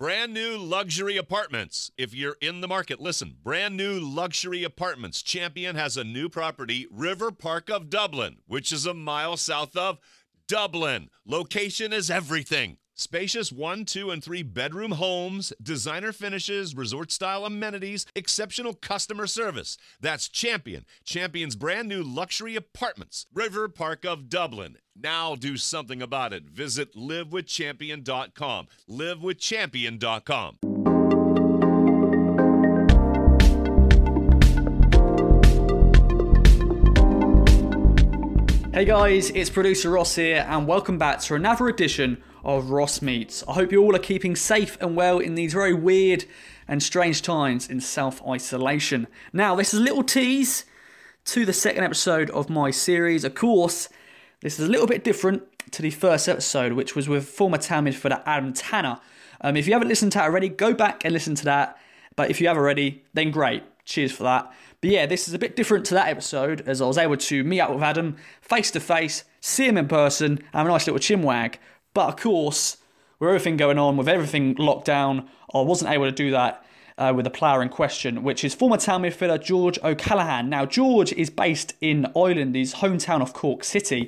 Brand new luxury apartments. If you're in the market, listen. Brand new luxury apartments. Champion has a new property, River Park of Dublin, which is a mile south of Dublin. Location is everything. Spacious 1, 2, and 3 bedroom homes, designer finishes, resort-style amenities, exceptional customer service. That's Champion. Champion's brand new luxury apartments. River Park of Dublin. Now do something about it. Visit livewithchampion.com. livewithchampion.com. Hey guys, it's producer Ross here, and welcome back to another edition of Ross Meets. I hope you all are keeping safe and well in these very weird and strange times in self-isolation. Now, this is a little tease to the second episode of my series. Of course, this is a little bit different to the first episode, which was with former Town midfielder Adam Tanner. If you haven't listened to that already, go back and listen to that. But if you have already, then great. Cheers for that. But yeah, this is a bit different to that episode, as I was able to meet up with Adam face to face, see him in person, have a nice little chinwag. But of course, with everything going on, with everything locked down, I wasn't able to do that with the player in question, which is former Town midfielder George O'Callaghan. Now, George is based in Ireland, his hometown of Cork City.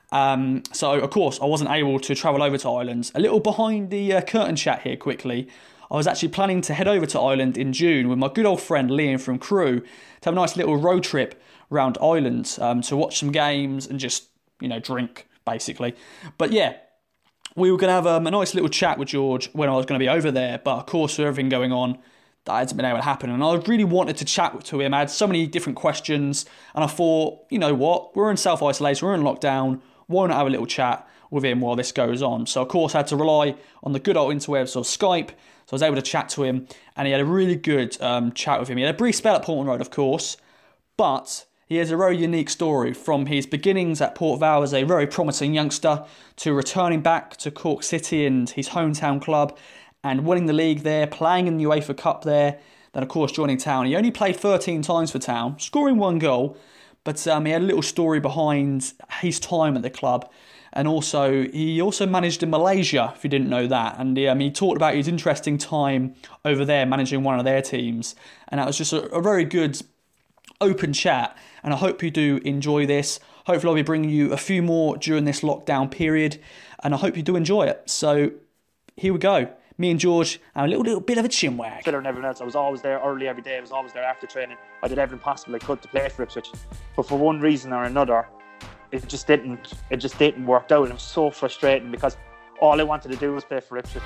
So, of course, I wasn't able to travel over to Ireland. A little behind the curtain chat here quickly. I was actually planning to head over to Ireland in June with my good old friend Liam from Crew to have a nice little road trip around Ireland to watch some games and just, drink, basically. But yeah, we were going to have a nice little chat with George when I was going to be over there. But of course, with everything going on, that hasn't been able to happen. And I really wanted to chat to him. I had so many different questions. And I thought, you know what? We're in self-isolation. We're in lockdown. Why not have a little chat with him while this goes on? So, of course, I had to rely on the good old interwebs of Skype. So I was able to chat to him, and he had a really good chat with him. He had a brief spell at Portman Road, of course, but he has a very unique story from his beginnings at Port Vale as a very promising youngster to returning back to Cork City and his hometown club and winning the league there, playing in the UEFA Cup there, then, of course, joining Town. He only played 13 times for Town, scoring 1 goal, but he had a little story behind his time at the club. And he also managed in Malaysia, if you didn't know that. And he talked about his interesting time over there managing one of their teams. And that was just a very good open chat. And I hope you do enjoy this. Hopefully I'll be bringing you a few more during this lockdown period. And I hope you do enjoy it. So here we go. Me and George have a little bit of a chinwag. Fitter than everyone else. I was always there early every day. I was always there after training. I did everything possible I could to play for Ipswich. But for one reason or another, it just didn't work out, and it was so frustrating because all I wanted to do was play for Ipswich.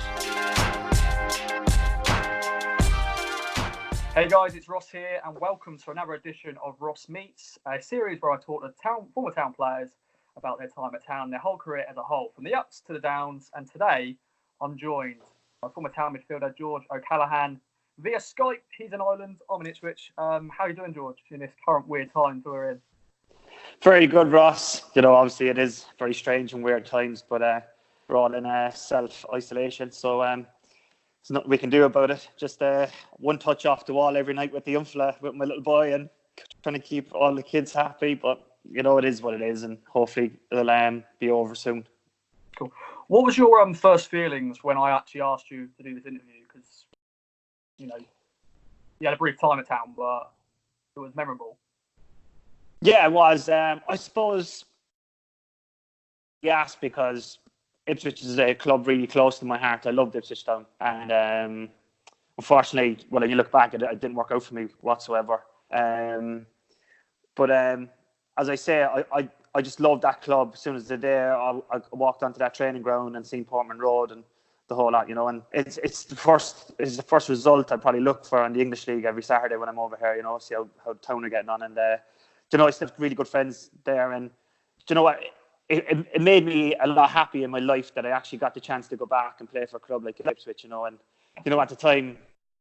Hey guys, it's Ross here, and welcome to another edition of Ross Meets, a series where I talk to former Town players about their time at Town, their whole career as a whole, from the ups to the downs. And today, I'm joined by former Town midfielder George O'Callaghan via Skype. He's in Ireland, I'm in Ipswich. How are you doing, George, in this current weird times we're in? Very good, Ross. Obviously it is very strange and weird times, but we're all in self-isolation, so there's nothing we can do about it. Just one touch off the wall every night with the young fella, with my little boy, and trying to keep all the kids happy. But, it is what it is, and hopefully it'll be over soon. Cool. What was your first feelings when I actually asked you to do this interview? Because, you had a brief time at Town, but it was memorable. Yeah, it was. I suppose, yes, because Ipswich is a club really close to my heart. I loved Ipswich Town. And unfortunately, when you look back, it didn't work out for me whatsoever. But as I say, I just loved that club. As soon as they're there, I walked onto that training ground and seen Portman Road and the whole lot, And it's the first result I'd probably look for in the English League every Saturday when I'm over here, see how Town are getting on. And I still have really good friends there, and what? It made me a lot happy in my life that I actually got the chance to go back and play for a club like Ipswich, And at the time,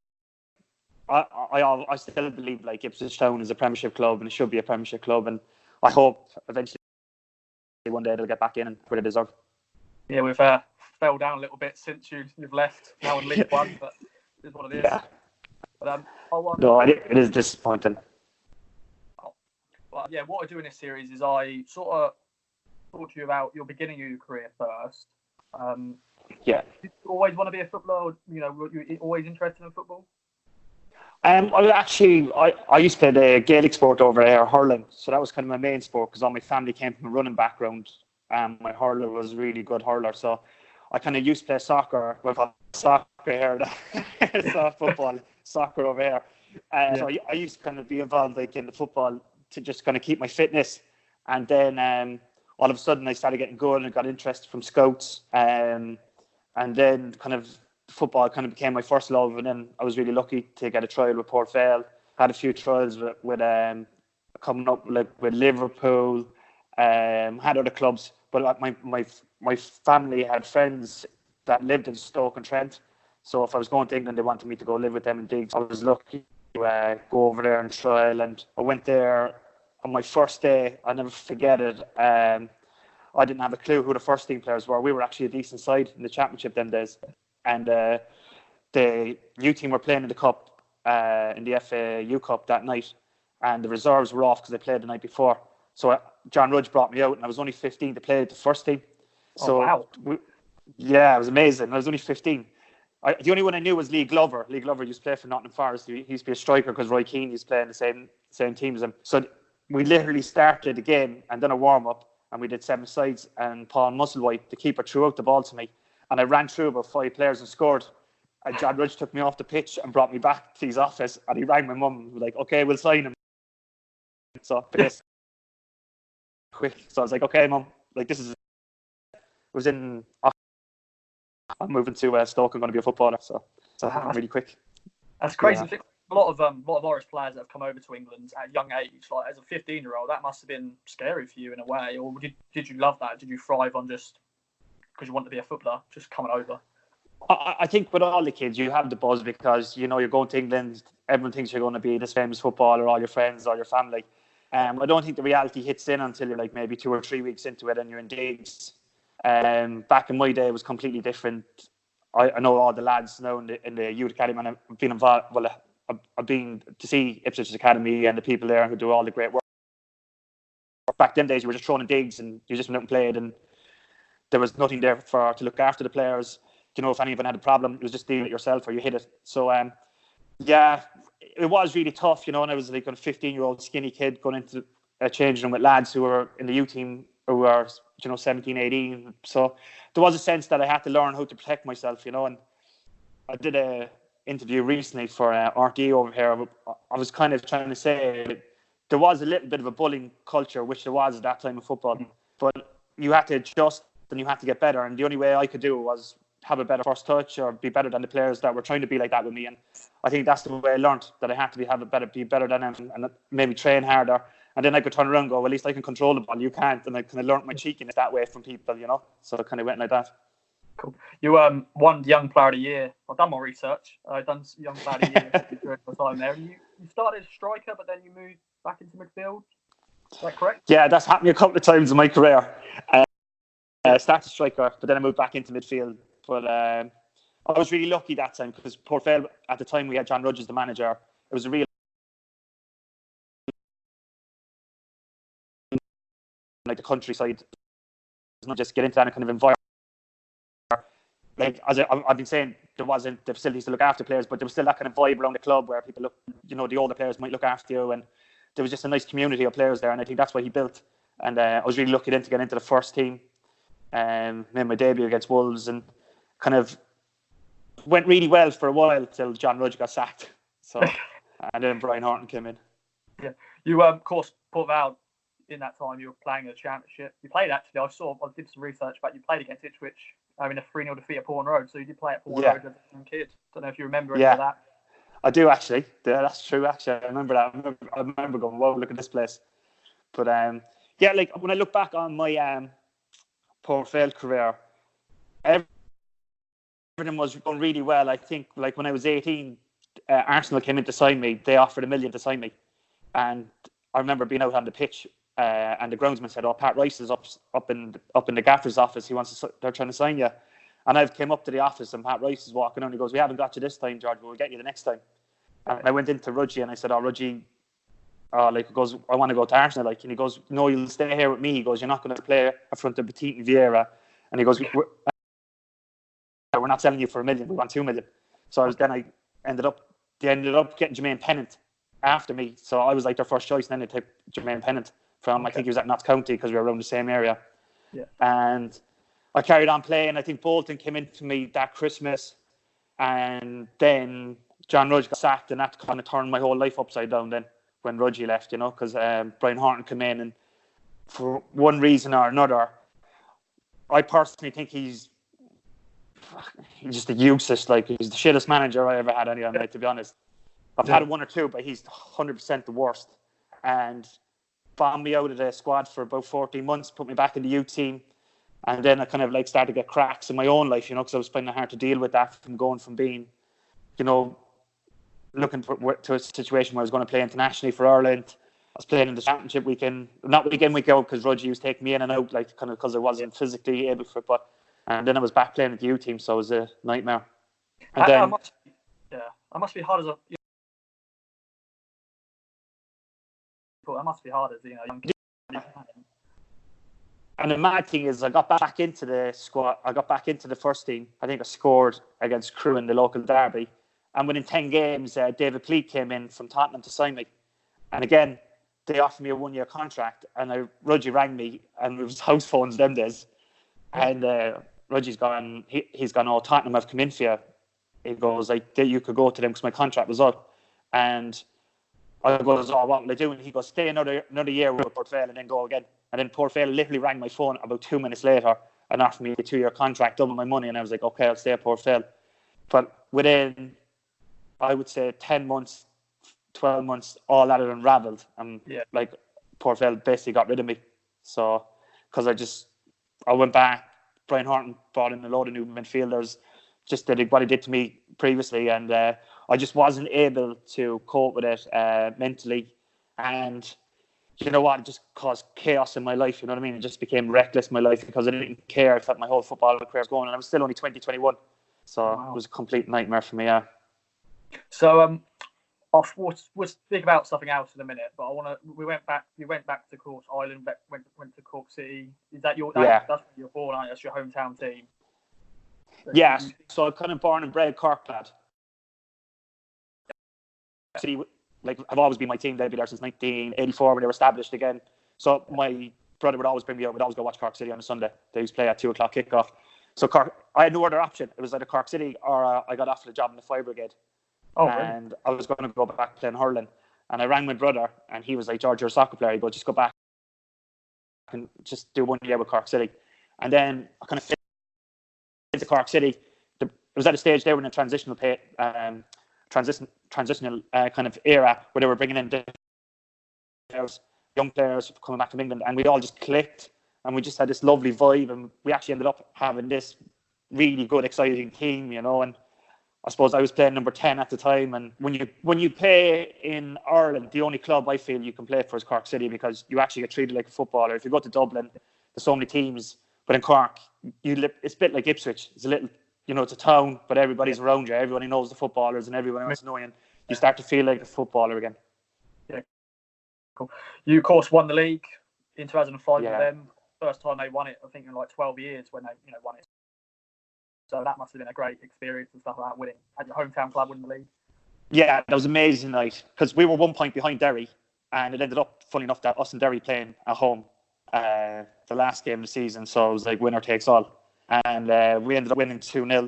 I still believe like Ipswich Town is a Premiership club, and it should be a Premiership club, and I hope eventually one day they'll get back in and where they deserve. Yeah, we've fell down a little bit since you've left. Now in League One, but it is what it is. Yeah. But no, it is disappointing. Well, yeah, what I do in this series is I sort of talk to you about your beginning of your career first. Yeah. Did you always want to be a footballer? Were you always interested in football? I used to play the Gaelic sport over there, hurling. So that was kind of my main sport because all my family came from a running background. My hurler was a really good hurler. So I kind of used to play soccer. Well, soccer here, so football, soccer over here. So I used to kind of be involved like in the football to just kind of keep my fitness. And then all of a sudden I started getting good and got interested from scouts. And then kind of football kind of became my first love, and then I was really lucky to get a trial with Port Vale. Had a few trials with coming up like with Liverpool, had other clubs, but my family had friends that lived in Stoke-on-Trent. So if I was going to England, they wanted me to go live with them in Diggs. I was lucky to go over there and trial, and I went there on my first day. I'll never forget it. I didn't have a clue who the first team players were. We were actually a decent side in the championship them days. And the U team were playing in the cup, in the FAU Cup that night, and the reserves were off because they played the night before. So John Rudge brought me out, and I was only 15 to play at the first team. So, wow. It was amazing. I was only 15. The only one I knew was Lee Glover. Lee Glover used to play for Nottingham Forest. He used to be a striker because Roy Keane used to play in the same team as him. So we literally started the game and done a warm-up, and we did 7 sides, and Paul Musselwhite, the keeper, threw out the ball to me. And I ran through about 5 players and scored. And John Rudge took me off the pitch and brought me back to his office. And he rang my mum and was like, okay, we'll sign him. So quick. So I was like, okay, mum, like this is. It was in. I'm moving to Stoke. I'm going to be a footballer. So wow, really quick. That's crazy. Yeah. A lot of Irish players that have come over to England at a young age, like as a 15-year-old, that must have been scary for you in a way. Or did you love that? Did you thrive on just because you want to be a footballer, just coming over? I think with all the kids, you have the buzz because, you're going to England. Everyone thinks you're going to be this famous footballer, all your friends, all your family. I don't think the reality hits in until you're like maybe 2 or 3 weeks into it and you're in Diggs. Back in my day, it was completely different. I know all the lads now in the youth academy, and I've been involved. Well, I've been to see Ipswich Academy and the people there who do all the great work. Back then days, you were just thrown in Diggs and you just went out and played, and there was nothing there to look after the players. If any of them had a problem, it was just deal it yourself or you hit it. So, it was really tough, and I was like a 15-year-old skinny kid going into a changing room with lads who were in the U team who were, 17, 18. So there was a sense that I had to learn how to protect myself, and I did a interview recently for RTE over here. I was kind of trying to say there was a little bit of a bullying culture, which there was at that time of football, but you had to adjust and you had to get better. And the only way I could do it was have a better first touch or be better than the players that were trying to be like that with me. And I think that's the way I learned, that I had to be better than them and maybe train harder. And then I could turn around and go, well, at least I can control the ball, you can't. And I kind of learned my cheekiness that way from people, So I kind of went like that. Cool. You won Young Player of the Year. I've done my research. I've done Young Player of the Year during my time there. You started as striker, but then you moved back into midfield. Is that correct? Yeah, that's happened a couple of times in my career. I started striker, but then I moved back into midfield. But I was really lucky that time because Port Vale, at the time we had John Rudge as the manager. It was a real like the countryside. Not just get into that kind of environment. Like as I've been saying, there wasn't the facilities to look after players, but there was still that kind of vibe around the club where people look, the older players might look after you, and there was just a nice community of players there, and I think that's what he built. And I was really lucky then to get into the first team. Made my debut against Wolves and kind of went really well for a while till John Rudge got sacked. So, and then Brian Horton came in. Yeah, you of course Port Vale. In that time, you were playing a championship. You played actually. I did some research, but you played against Ipswich in a 3-0 defeat at Pawn Road. So you did play at Pawn Road as a young kid. Don't know if you remember any of that. I do actually. Yeah, that's true. Actually, I remember that. I remember going, "Whoa, look at this place." But like when I look back on my Port Vale career, everything was going really well. I think like when I was 18, Arsenal came in to sign me. They offered $1 million to sign me, and I remember being out on the pitch. And the groundsman said, "Oh, Pat Rice is up in the gaffer's office. They're trying to sign you." And I came up to the office, and Pat Rice is walking on. He goes, "We haven't got you this time, George, but we'll get you the next time." And I went into Rudgie and I said, "Oh, Rudgie, he goes, I want to go to Arsenal." And he goes, "No, you'll stay here with me." He goes, "You're not going to play in front of Petit and Vieira." And he goes, not selling you for $1 million. We want $2 million. So I ended up getting Jermaine Pennant after me. So I was like their first choice. And then they took Jermaine Pennant from, I think he was at Notts County because we were around the same area. Yeah. And I carried on playing. I think Bolton came in for me that Christmas. And then John Rudge got sacked, and that kind of turned my whole life upside down then when Rudgy left, because Brian Horton came in, and for one reason or another, I personally think he's just a useless, like, he's the shittest manager I ever had anyway, mate, to be honest. I've had one or two, but he's 100% the worst. And bombed me out of the squad for about 14 months, put me back in the youth team. And then I kind of like started to get cracks in my own life, because I was finding it hard to deal with that from going from being, looking to a situation where I was going to play internationally for Ireland. I was playing in the championship week in, not week in, week out, because Rudgy was taking me in and out, like, kind of because I wasn't physically able for it. And then I was back playing at the youth team, so it was a nightmare. And I must be hard as a. That must be hard as young. And the mad thing is, I got back into the squad. I got back into the first team. I think I scored against Crewe in the local derby. And within 10 games, David Pleat came in from Tottenham to sign me. And again, they offered me a 1-year contract. And Rudgy rang me, and it was house phones them days. And Rudgy's gone, he's gone, "Oh, Tottenham have come in for you." He goes, like, "You could go to them because my contract was up." And I goes, "Oh, what will I do?" And he goes, "Stay another year with Port Vale and then go again." And then Port Vale literally rang my phone about 2 minutes later and offered me a 2-year contract, double my money. And I was like, okay, I'll stay at Port Vale. But within, I would say, 10 months, 12 months, all that had unravelled. And like, Port Vale basically got rid of me. So, because I went back, Brian Horton brought in a load of new midfielders, just did what he did to me previously. And I just wasn't able to cope with it mentally. And you know what? It just caused chaos in my life. You know what I mean? It just became reckless in my life because I didn't care. I thought my whole football career was going, and I was still only 2021. So It was a complete nightmare for me. Yeah. So we'll speak about something else in a minute, but we went back to Cork Island, went to Cork City. Is that that's where you're born, aren't you? That's your hometown team. Yeah. So I'm kind of born and bred Cork lad. City, like, have always been my team. They've been there since 1984 when they were established again. So my brother would always bring me out. We'd always go watch Cork City on a Sunday. They used to play at 2 o'clock kickoff. So I had no other option. It was either Cork City or I got offered a job in the Fire Brigade. Oh, and really? I was going to go back playing hurling. And I rang my brother, and he was like, "George, you're a soccer player. He goes, just go back and just do 1 year with Cork City." And then I kind of fit into Cork City. It was at a stage there in a transitional kind of era where they were bringing in young players coming back from England, and we all just clicked, and we just had this lovely vibe, and we actually ended up having this really good, exciting team, and I suppose I was playing number 10 at the time. And when you play in Ireland, the only club I feel you can play for is Cork City, because you actually get treated like a footballer. If you go to Dublin, there's so many teams, but in Cork, it's a bit like Ipswich. It's a little, it's a town, but everybody's around you. Everybody knows the footballers, and everyone else knows you. And you start to feel like a footballer again. Yeah, cool. You, of course, won the league in 2005 with them. First time they won it, I think, in like 12 years when they won it. So that must have been a great experience and stuff like that, winning at your hometown club, winning the league. Yeah, that was amazing night, because we were 1 point behind Derry, and it ended up, funny enough, that us and Derry playing at home the last game of the season. So it was like winner takes all. And we ended up winning 2-0.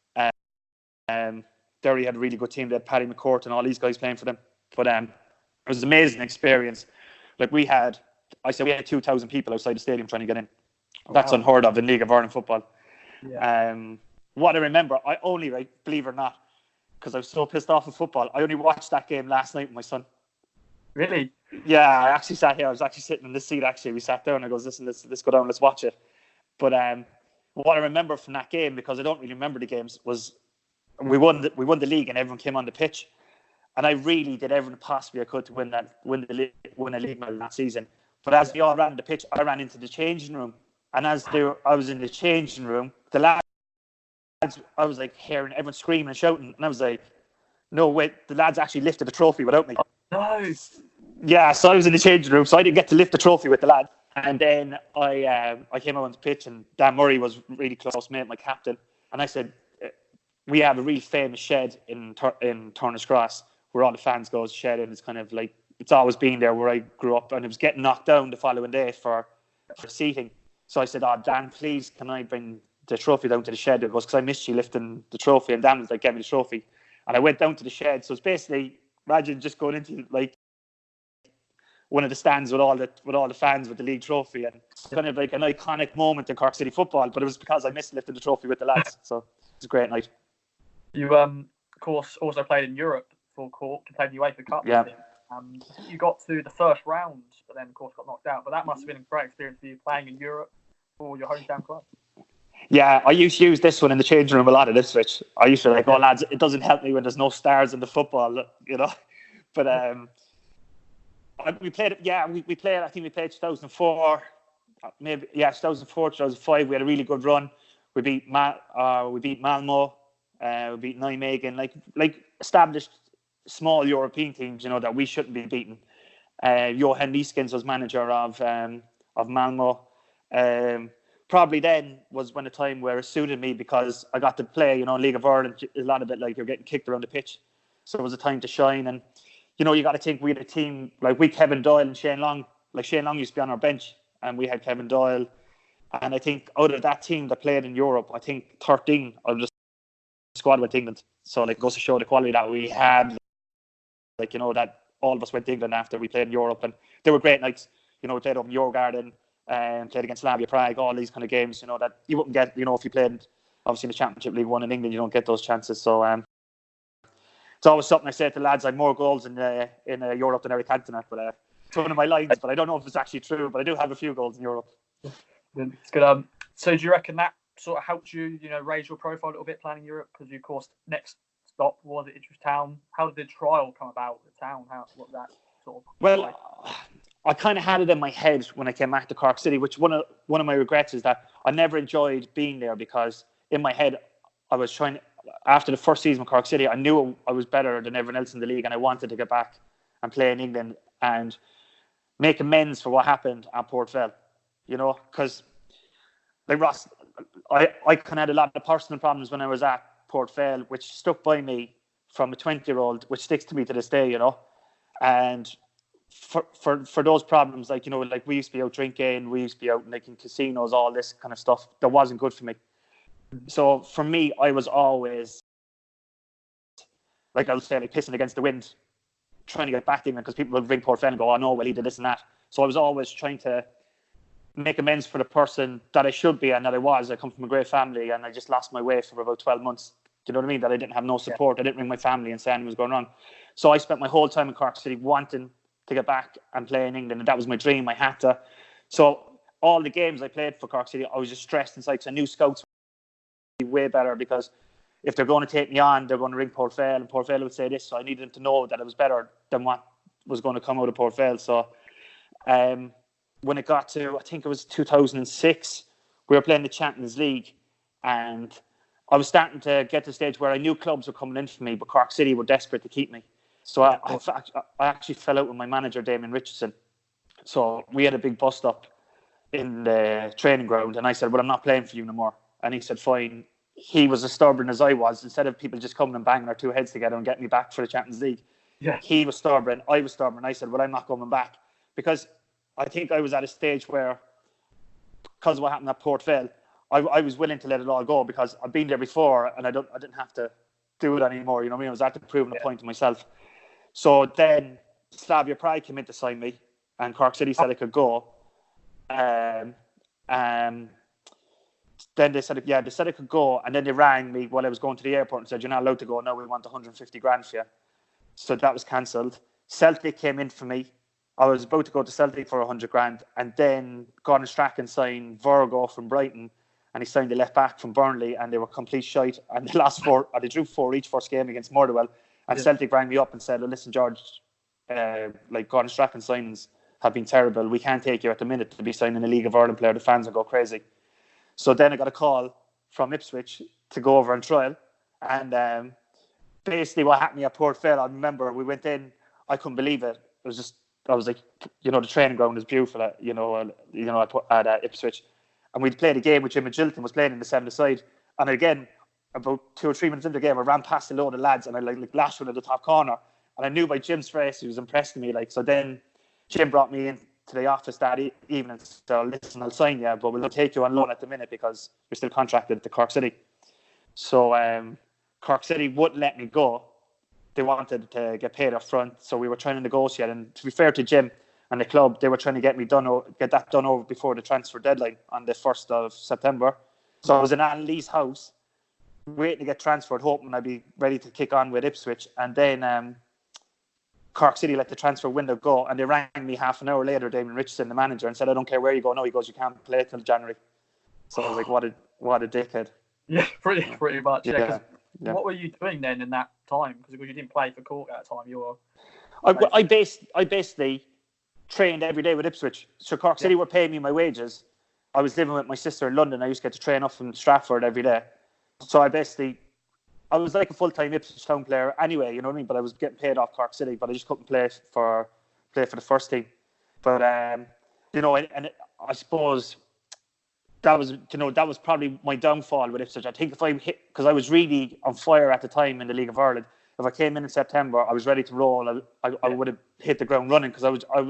Derry had a really good team. They had Paddy McCourt and all these guys playing for them. But it was an amazing experience. Like, we had 2,000 people outside the stadium trying to get in. That's unheard of in League of Ireland football. Yeah. What I remember, I only, believe it or not, because I was so pissed off with football, I only watched that game last night with my son. Really? Yeah, I actually sat here. I was actually sitting in this seat, actually. We sat down and I goes, "Listen, let's go down, let's watch it." But what I remember from that game, because I don't really remember the games, was we won the league and everyone came on the pitch. And I really did everything possibly I could to win a league medal that season. But as we all ran the pitch, I ran into the changing room. And I was in the changing room, the lads, I was like hearing everyone screaming and shouting, and I was like, "No, wait!" The lads actually lifted the trophy without me. No. Yeah, so I was in the changing room, so I didn't get to lift the trophy with the lads. And then I came out on the pitch, and Dan Murray was really close mate, my captain, and I said, we have a real famous shed in Turner's Cross where all the fans go to shed, and it's kind of like, it's always been there where I grew up, and it was getting knocked down the following day for seating. So I said, "Oh, Dan, please, can I bring the trophy down to the shed?" It goes, "Because I missed you lifting the trophy." And Dan was like, "Get me the trophy." And I went down to the shed. So it's basically, imagine just going into like one of the stands with all the fans with the league trophy, and it's kind of like an iconic moment in Cork City football. But it was because I missed lifting the trophy with the lads. So it's a great night. You, of course, also played in Europe for Cork. You played the UEFA Cup. Yeah. You got to the first round, but then, of course, got knocked out. But that must have been a great experience for you playing in Europe for your hometown club. Yeah, I used to use this one in the changing room a lot at Ipswich. I used to like, "Oh, lads, it doesn't help me when there's no stars in the football," you know. But we played. Yeah, we played. I think we played 2004, maybe. Yeah, 2004, 2005. We had a really good run. We beat Malmo. We beat Nijmegen. Like established small European teams, you know, that we shouldn't be beating. Johan Nieskens was manager of Malmo. Probably then was when the time where it suited me, because I got to play, you know, League of Ireland. A lot of it like you're getting kicked around the pitch, so it was a time to shine. And you know, you got to think, we had a team like Kevin Doyle and Shane Long. Like Shane Long used to be on our bench, and we had Kevin Doyle. And I think out of that team that played in Europe, I think 13 of the squad went to England. So like, it goes to show the quality that we had. Like, you know, that all of us went to England after we played in Europe, and they were great nights. You know, we played up in Djurgården and played against Slavia Prague, all these kind of games, you know, that you wouldn't get, you know, if you played obviously in the Championship League One in England. You don't get those chances. So it's always something I say to lads. I have more goals in Europe than Eric Cantona, but it's one of my lines. But I don't know if it's actually true. But I do have a few goals in Europe. It's good. So do you reckon that sort of helped you, you know, raise your profile a little bit playing in Europe? Because you, of course, next stop was at Ipswich Town. How did the trial come about at Town? What that sort of? Well, like? I kind of had it in my head when I came back to Cork City, which one of my regrets is that I never enjoyed being there, because in my head I was trying. After the first season with Cork City, I knew I was better than everyone else in the league, and I wanted to get back and play in England and make amends for what happened at Port Vale. You know, because like Ross, I kind of had a lot of personal problems when I was at Port Vale, which stuck by me from a 20-year-old, which sticks to me to this day. You know, and for those problems, like, you know, like we used to be out drinking, we used to be out like in casinos, all this kind of stuff that wasn't good for me. So for me, I was always, like I would say, like pissing against the wind, trying to get back to England, because people would ring Port Vale and go, "Oh no, well, he did this and that." So I was always trying to make amends for the person that I should be and that I was. I come from a great family, and I just lost my way for about 12 months. Do you know what I mean? That I didn't have no support. Yeah. I didn't ring my family and say anything was going wrong. So I spent my whole time in Cork City wanting to get back and play in England, and that was my dream. I had to. So all the games I played for Cork City, I was just stressed inside. So I knew scouts would be way better, because if they're going to take me on, they're going to ring Port Vale, and Port Vale would say this. So I needed them to know that it was better than what was going to come out of Port Vale. So when it got to, I think it was 2006, we were playing the Champions League, and I was starting to get to the stage where I knew clubs were coming in for me, but Cork City were desperate to keep me. So I actually fell out with my manager, Damien Richardson. So we had a big bust up in the training ground, and I said, "Well, I'm not playing for you no more." And he said, "Fine." He was as stubborn as I was. Instead of people just coming and banging our two heads together and getting me back for the Champions League, he was stubborn, I was stubborn. I said, "Well, I'm not coming back," because I think I was at a stage where, because of what happened at Port Vale, I was willing to let it all go, because I've been there before and I didn't have to do it anymore. You know what I mean? I was at the proving a point to myself. So then Slavia Prague came in to sign me, and Cork City said I could go. Then they said I could go, and then they rang me while I was going to the airport and said, "You're not allowed to go. No, we want 150 grand for you." So that was cancelled. Celtic came in for me. I was about to go to Celtic for 100 grand, and then Gordon Strachan signed Virgo from Brighton, and he signed the left back from Burnley, and they were complete shite. And the last four, they drew 4 each first game against Motherwell. And Celtic rang me up and said, "Well, listen, George, like Gordon Strachan signings have been terrible. We can't take you at the minute to be signing a League of Ireland player. The fans will go crazy." So then I got a call from Ipswich to go over and trial. And basically what happened at Port Vale, I remember we went in, I couldn't believe it. It was just, I was like, you know, the training ground is beautiful, at Ipswich. And we'd played a game with Jim Gilton was playing in the 7-a-side. And again, about 2 or 3 minutes into the game, I ran past a load of lads and I like lashed one at the top corner. And I knew by Jim's face he was impressing me. Like, so then Jim brought me in to the office that evening and said, listen, I'll sign you, but we'll take you on loan at the minute because you're still contracted to Cork City. So Cork City wouldn't let me go. They wanted to get paid up front, so we were trying to negotiate. And to be fair to Jim and the club, they were trying to get that done over before the transfer deadline on the 1st of September. So I was in Alan Lee's house, waiting to get transferred, hoping I'd be ready to kick on with Ipswich. And then Cork City let the transfer window go, and they rang me half an hour later, Damien Richardson, the manager, and said, I don't care where you go. No, he goes, you can't play till January. So I was like, what a dickhead. Yeah, pretty much. Yeah. What were you doing then in that time? Because you didn't play for Cork at that time. You were. I basically trained every day with Ipswich. So Cork City were paying me my wages. I was living with my sister in London. I used to get to train up from Stratford every day. So I was like a full-time Ipswich Town player anyway, you know what I mean? But I was getting paid off Cork City, but I just couldn't play for the first team. But I suppose that was probably my downfall with Ipswich. I think if I hit, because I was really on fire at the time in the League of Ireland. If I came in September, I was ready to roll. I would have hit the ground running because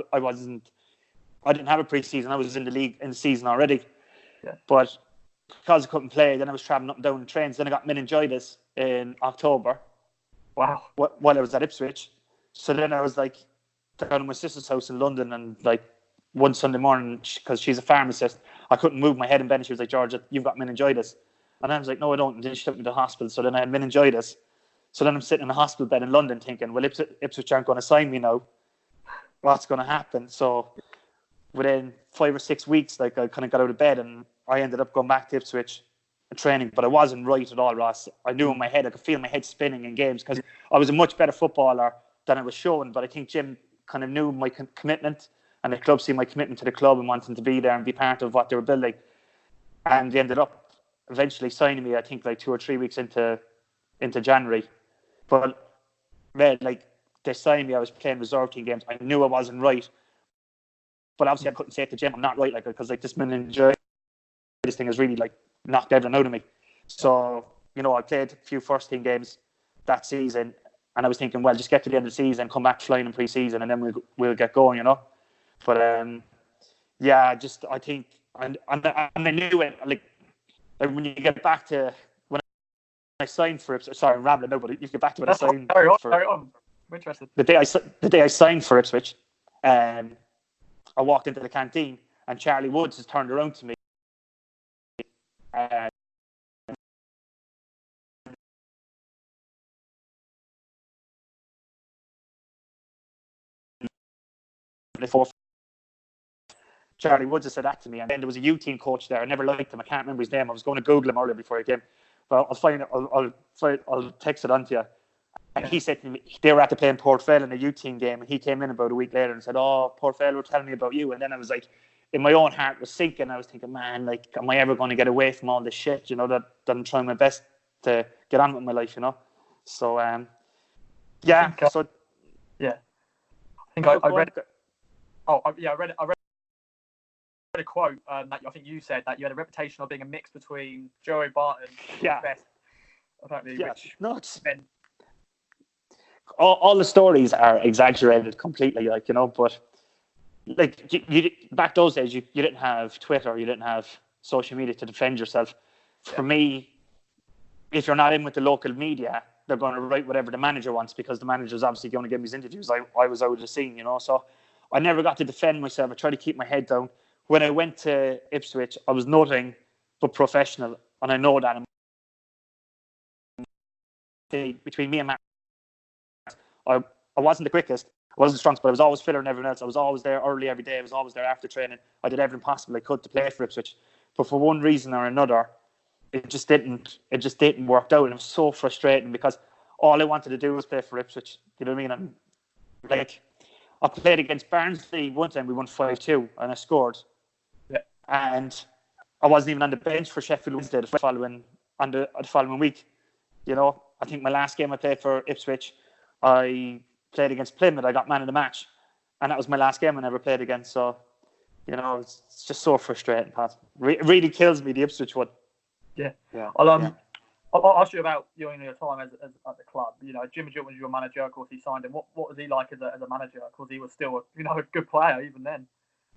I didn't have a pre-season. I was in the league in the season already. Yeah. But because I couldn't play, then I was travelling up and down in trains. Then I got meningitis in October. Wow. While I was at Ipswich. So then I was like down at my sister's house in London, and like one Sunday morning, because she's a pharmacist, I couldn't move my head in bed, and she was like, George, you've got meningitis. And I was like, no, I don't. And then she took me to the hospital. So then I had meningitis. So then I'm sitting in a hospital bed in London thinking, well, Ipswich aren't going to sign me now. What's going to happen? So within 5 or 6 weeks, like I kind of got out of bed and I ended up going back to Ipswich and training. But I wasn't right at all, Ross. I knew in my head, I could feel my head spinning in games because I was a much better footballer than I was showing. But I think Jim kind of knew my commitment, and the club seen my commitment to the club and wanting to be there and be part of what they were building. And they ended up eventually signing me, I think, like 2 or 3 weeks into January. But like they signed me, I was playing reserve team games. I knew I wasn't right, but obviously I couldn't say to Jim, I'm not right, like, because like this meningitis thing has really like knocked everything out of me. So I played a few first team games that season, and I was thinking, well, just get to the end of the season, come back flying in pre-season, and then we'll get going, But I think, and I knew it. Like when you get back to when I signed for Ipswich. Sorry, I'm rambling now, but you get back to when I signed. Carry on. I'm interested. The day I signed for Ipswich, I walked into the canteen and Charlie Woods has turned around to me. Charlie Woods has said that to me, and then there was a U team coach there. I never liked him. I can't remember his name. I was going to Google him earlier before I came. But I'll text it on to you. And he said to me, they were at the playing Port Vale in a U team game, and he came in about a week later and said, "Oh, Port Vale were telling me about you." And then I was like, in my own heart was sinking. I was thinking, man, like, am I ever going to get away from all this shit? That I'm trying my best to get on with my life, So, I think I read. I read a quote that I think you said that you had a reputation of being a mix between Joey Barton and Best. Apparently, all the stories are exaggerated completely, but like you back those days, you didn't have Twitter, you didn't have social media to defend yourself. For me, if you're not in with the local media, they're going to write whatever the manager wants because the manager's obviously going to give me his interviews. I was out of the scene, so I never got to defend myself. I tried to keep my head down. When I went to Ipswich, I was nothing but professional, and I know that. Between me and Matt, I wasn't the quickest, I wasn't the strongest, but I was always fitter than everyone else. I was always there early every day. I was always there after training. I did everything possible I could to play for Ipswich, but for one reason or another, it just didn't work out, and it was so frustrating because all I wanted to do was play for Ipswich. You know what I mean? And like, I played against Barnsley one time. We won 5-2, and I scored. Yeah. And I wasn't even on the bench for Sheffield Wednesday the following week. I think my last game I played for Ipswich, I played against Plymouth. I got man of the match, and that was my last game I never played again. So, it's just so frustrating, Pat. It really kills me, the Ipswich one. Yeah. Yeah. Well, I'll ask you about your time as at the club. Jim Jilton was your manager. Of course, he signed him. What was he like as a manager? Of course, he was still a good player even then.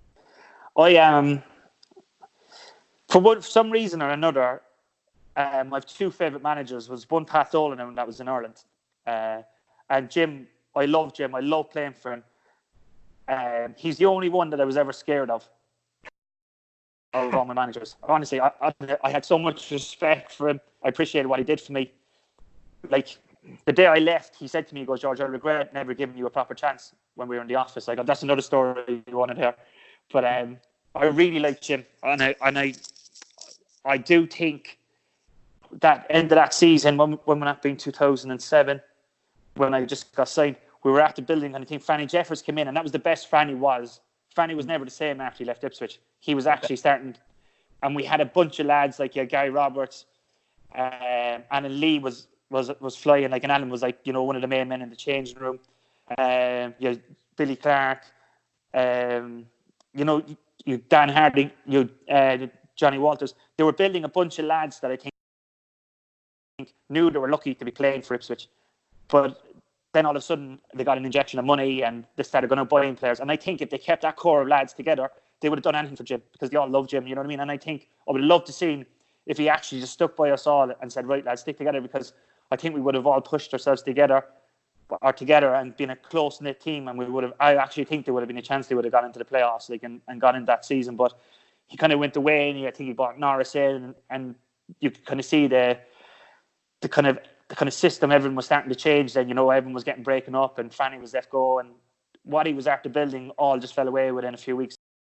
For some reason or another, my two favourite managers was one Pat Dolan, and that was in Ireland. And Jim, I love Jim. I love playing for him. He's the only one that I was ever scared of all my managers. Honestly, I had so much respect for him. I appreciated what he did for me. Like, the day I left, he said to me, he goes, "George, I regret never giving you a proper chance when we were in the office." I go, "That's another story you wanted to hear." But I really like Jim. And I do think that end of that season, when that being 2007, when I just got signed, we were at the building, and I think Franny Jeffers came in, and that was the best Franny was. Franny was never the same after he left Ipswich. He was actually starting, and we had a bunch of lads like Gary Roberts, Alan Lee was flying, like, and Alan was like, one of the main men in the changing room. Billy Clark, Dan Harding, Johnny Walters. They were building a bunch of lads that I think knew they were lucky to be playing for Ipswich, but then all of a sudden they got an injection of money and they started going out buying players. And I think if they kept that core of lads together, they would have done anything for Jim, because they all love Jim, you know what I mean? And I think I would love to see if he actually just stuck by us all and said, "Right, lads, stick together," because I think we would have all pushed ourselves together and been a close-knit team, and I actually think there would have been a chance they would have got into the playoffs, and got in that season. But he kind of went away, and I think he brought Norris in, and you could kind of see the kind of system, everyone was starting to change then, everyone was getting breaking up, and Franny was left go, and what he was after building all just fell away within a few weeks.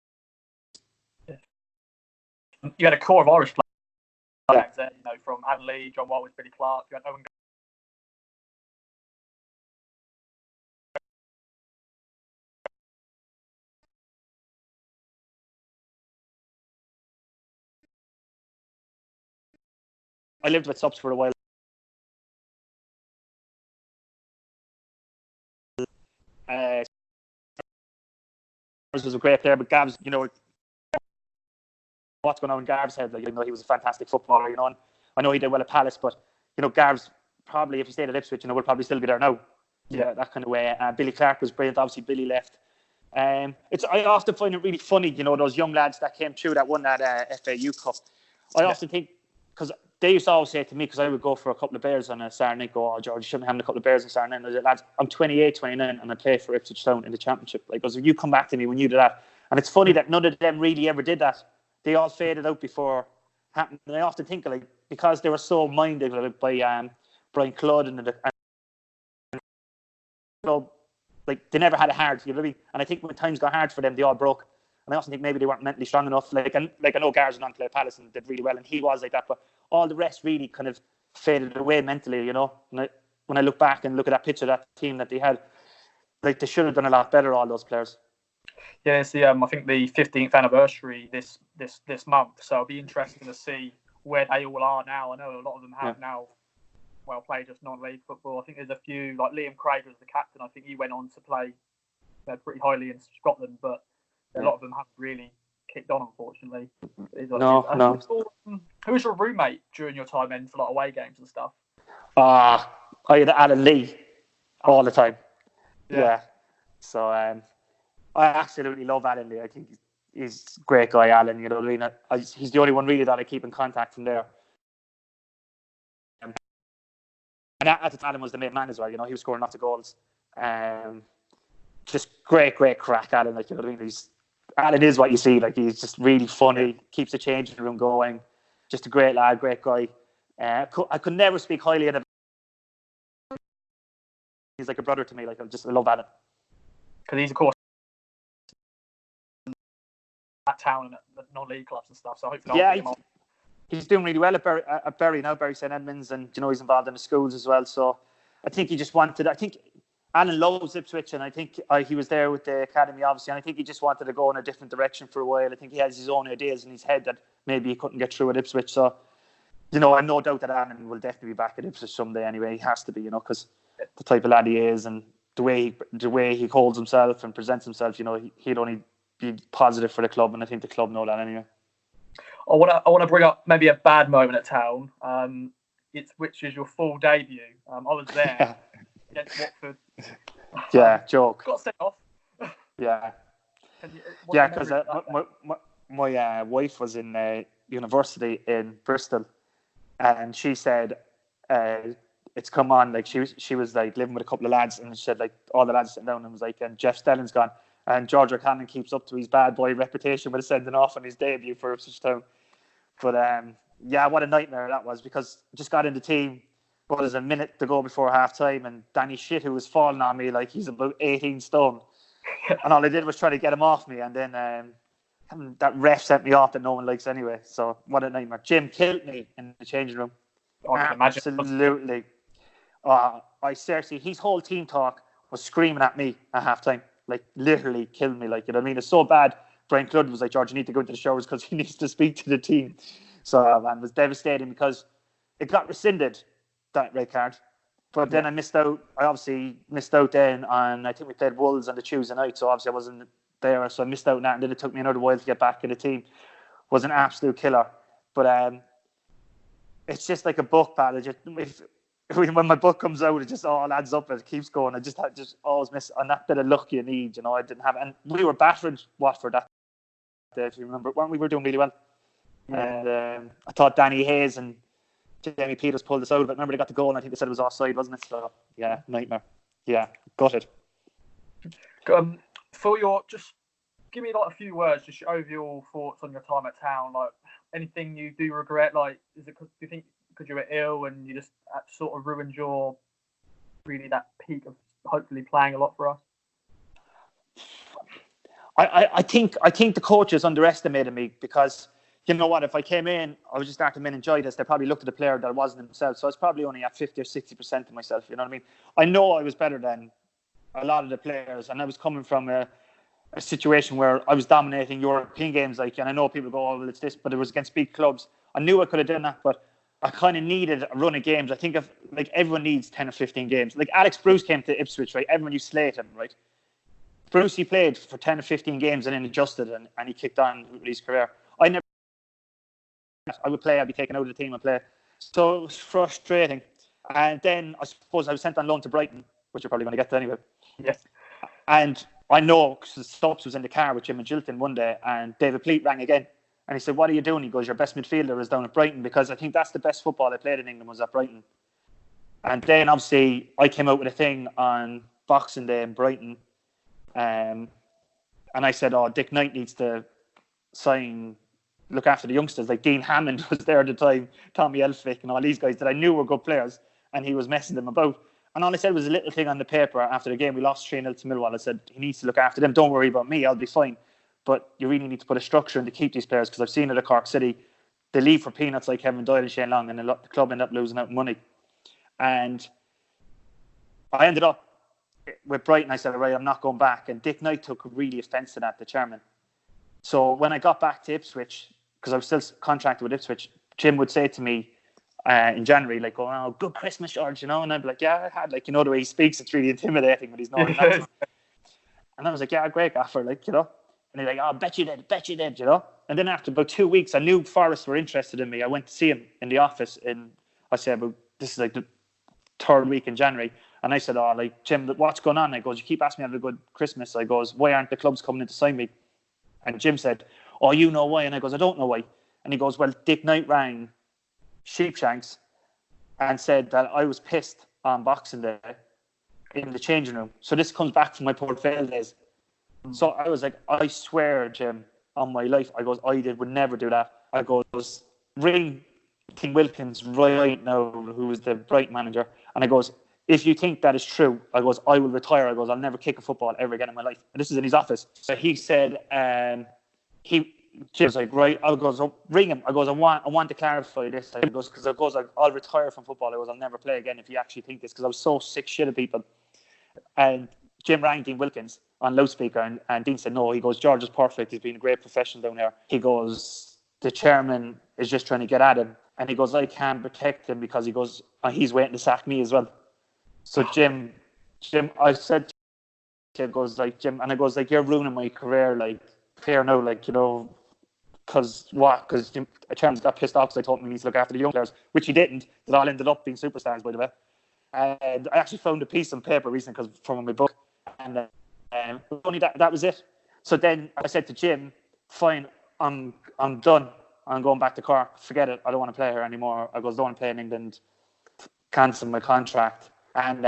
You had a core of Irish players there, from Alan Lee, John Walters, Billy Clark. You had Owen. I lived with Subs for a while. Was a great player, but Gav's, what's going on in Gav's head, like, he was a fantastic footballer, and I know he did well at Palace, but Gav's probably, if he stayed at Ipswich, will probably still be there now. Yeah, that kind of way. Billy Clark was brilliant. Obviously, Billy left. I often find it really funny, those young lads that came through that won that FAU Cup. I often think, because they used to always say to me, because I would go for a couple of beers on a Saturday night, go, "Oh, George, you shouldn't have a couple of beers on Saturday night." And I was like, "Lads, I'm 28, 29, and I play for Ipswich Town in the Championship." Like, because you come back to me when you did that. And it's funny that none of them really ever did that. They all faded out before it happened. And I often think, like, because they were so minded by Brian Cludd and like, they never had it hard, you know what I mean? And I think when times got hard for them, they all broke. And I also think maybe they weren't mentally strong enough. Like I know Gareth went on to play Palace and did really well, and he was like that, but all the rest really kind of faded away mentally, And when I look back and look at that picture, that team that they had, like, they should have done a lot better, all those players. Yeah, it's I think the 15th anniversary this month, so it'll be interesting to see where they all are now. I know a lot of them have now played just non-league football. I think there's a few, like Liam Craig was the captain. I think he went on to play pretty highly in Scotland, but a lot of them haven't really kicked on, unfortunately. No. Who was your roommate during your time in for like away games and stuff? I had Alan Lee all the time. Yeah. So I absolutely love Alan Lee. I think he's a great guy, Alan. You know what I mean? He's the only one really that I keep in contact from there. And at the time, Alan was the main man as well. He was scoring lots of goals. Just great crack, Alan. Like, you know what I mean? Alan is what you see. Like, he's just really funny. Keeps the changing room going. Just a great lad, great guy. I could never speak highly of him. He's like a brother to me. Like, I love Alan. Because he's, of course, at town and at non-league clubs and stuff. So hopefully, he's doing really well at Bury now, Bury St Edmunds, and he's involved in the schools as well. So I think he just wanted. I think Alan loves Ipswich, and I think he was there with the academy, obviously, and I think he just wanted to go in a different direction for a while. I think he has his own ideas in his head that maybe he couldn't get through at Ipswich. So, I've no doubt that Alan will definitely be back at Ipswich someday anyway. He has to be, because the type of lad he is and the way he holds himself and presents himself, he'd only be positive for the club, and I think the club know that anyway. I want to bring up maybe a bad moment at town. which is your full debut. I was there against Watford. Yeah, joke. Got sent off. Yeah. Yeah, because my wife was in university in Bristol, and she said it's come on. Like she was like living with a couple of lads, and she said like all the lads sitting down and was like, and Jeff Stelling's gone, and George O'Cannon keeps up to his bad boy reputation with sending off on his debut for Ipswich Town. But yeah, what a nightmare that was, because I just got in the team. But there's a minute to go before half time, and Danny Shit, who was falling on me like he's about 18 stone. And all I did was try to get him off me, and then that ref sent me off that no one likes anyway. So what a nightmare. Jim killed me in the changing room. I can imagine. Absolutely. I seriously, his whole team talk was screaming at me at half time. Like, literally killed me. Like, you know what I mean? It's so bad. Brian Cludd was like, George, you need to go into the showers because he needs to speak to the team. So, man, it was devastating because it got rescinded, that red card. But then I obviously missed out then on, I think we played Wolves on the Tuesday night, so obviously I wasn't there, so I missed out on that, and then it took me another while to get back in the team. It was an absolute killer. But it's just like a book, pal. When my book comes out, it just all adds up, it keeps going. I just always miss on that bit of luck you need, you know. I didn't have it. And we were battering Watford that day, if you remember, weren't we? We were doing really well. Yeah. And I thought Danny Hayes and Jamie Peters pulled us out, but remember they got the goal and I think they said it was offside, wasn't it? So yeah, nightmare. Yeah, gutted. For your, just give me like a few words, just your overall thoughts on your time at Town. Like anything you do regret, like do you think because you were ill and you just sort of ruined your really that peak of hopefully playing a lot for us? I think the coaches underestimated me, because you know what, if I came in, I was just starting to enjoy this, they probably looked at the player that I wasn't himself. So I was probably only at 50 or 60% of myself, you know what I mean? I know I was better than a lot of the players, and I was coming from a situation where I was dominating European games, like, and I know people go, oh, well, it's this, but it was against big clubs. I knew I could have done that, but I kind of needed a run of games. I think like everyone needs 10 or 15 games. Like Alex Bruce came to Ipswich, right? Everyone used to slate him, right? Bruce, he played for 10 or 15 games and then adjusted and he kicked on with his career. I would play, I'd be taken out of the team and play. So it was frustrating. And then I suppose I was sent on loan to Brighton, which you're probably going to get to anyway. Yes. And I know, because Stubbs was in the car with Jim and Gilton one day, and David Pleat rang again. And he said, what are you doing? He goes, your best midfielder is down at Brighton, because I think that's the best football I played in England was at Brighton. And then obviously I came out with a thing on Boxing Day in Brighton. And I said, oh, Dick Knight needs to look after the youngsters. Like Dean Hammond was there at the time, Tommy Elphick and all these guys that I knew were good players, and he was messing them about. And all I said was a little thing on the paper after the game. We lost 3-0 to Millwall. I said, he needs to look after them. Don't worry about me. I'll be fine. But you really need to put a structure in to keep these players, because I've seen it at Cork City. They leave for peanuts like Kevin Doyle and Shane Long, and the club end up losing out money. And I ended up with Brighton. I said, all right, I'm not going back. And Dick Knight took really offence to that, the chairman. So when I got back to Ipswich, because I was still contracted with Ipswich, Jim would say to me in January, like, oh, good Christmas, George, you know? And I'd be like, yeah, I had, like, you know, the way he speaks, it's really intimidating when he's not. And I was like, yeah, great gaffer, like, you know? And he's like, oh, bet you did, you know? And then after about 2 weeks, I knew Forest were interested in me. I went to see him in the office this is like the third week in January. And I said, oh, like, Jim, what's going on? I goes, you keep asking me to have a good Christmas. I goes, why aren't the clubs coming in to sign me? And Jim said, oh, you know why? And I goes, I don't know why. And he goes, well, Dick Knight rang Sheepshanks and said that I was pissed on Boxing Day in the changing room. So this comes back from my Port Vale days. So I was like, I swear, Jim, on my life, I goes, would never do that. I goes, ring Tim Wilkins right now, who was the Brighton manager. And I goes, if you think that is true, I goes, I will retire. I goes, I'll never kick a football ever again in my life. And this is in his office. So he said, Jim's like, right. I goes, ring him. I goes, I want to clarify this. I goes, because I'll retire from football. I goes, I'll never play again if you actually think this, because I was so sick shit of people. And Jim rang Dean Wilkins on loudspeaker, and Dean said, no. He goes, George is perfect. He's been a great professional down here. He goes, the chairman is just trying to get at him. And he goes, I can't protect him, because he goes, he's waiting to sack me as well. So Jim, I said, Jim goes like, Jim, and I goes like, you're ruining my career, like, fair now, like, you know, Because Charles got pissed off because I told him he needs to look after the young players, which he didn't. They all ended up being superstars, by the way. And I actually found a piece of paper recently from my book, and only that was it. So then I said to Jim, "Fine, I'm done. I'm going back to Cork. Forget it. I don't want to play here anymore." I goes, "Don't want to play in England. Cancel my contract." And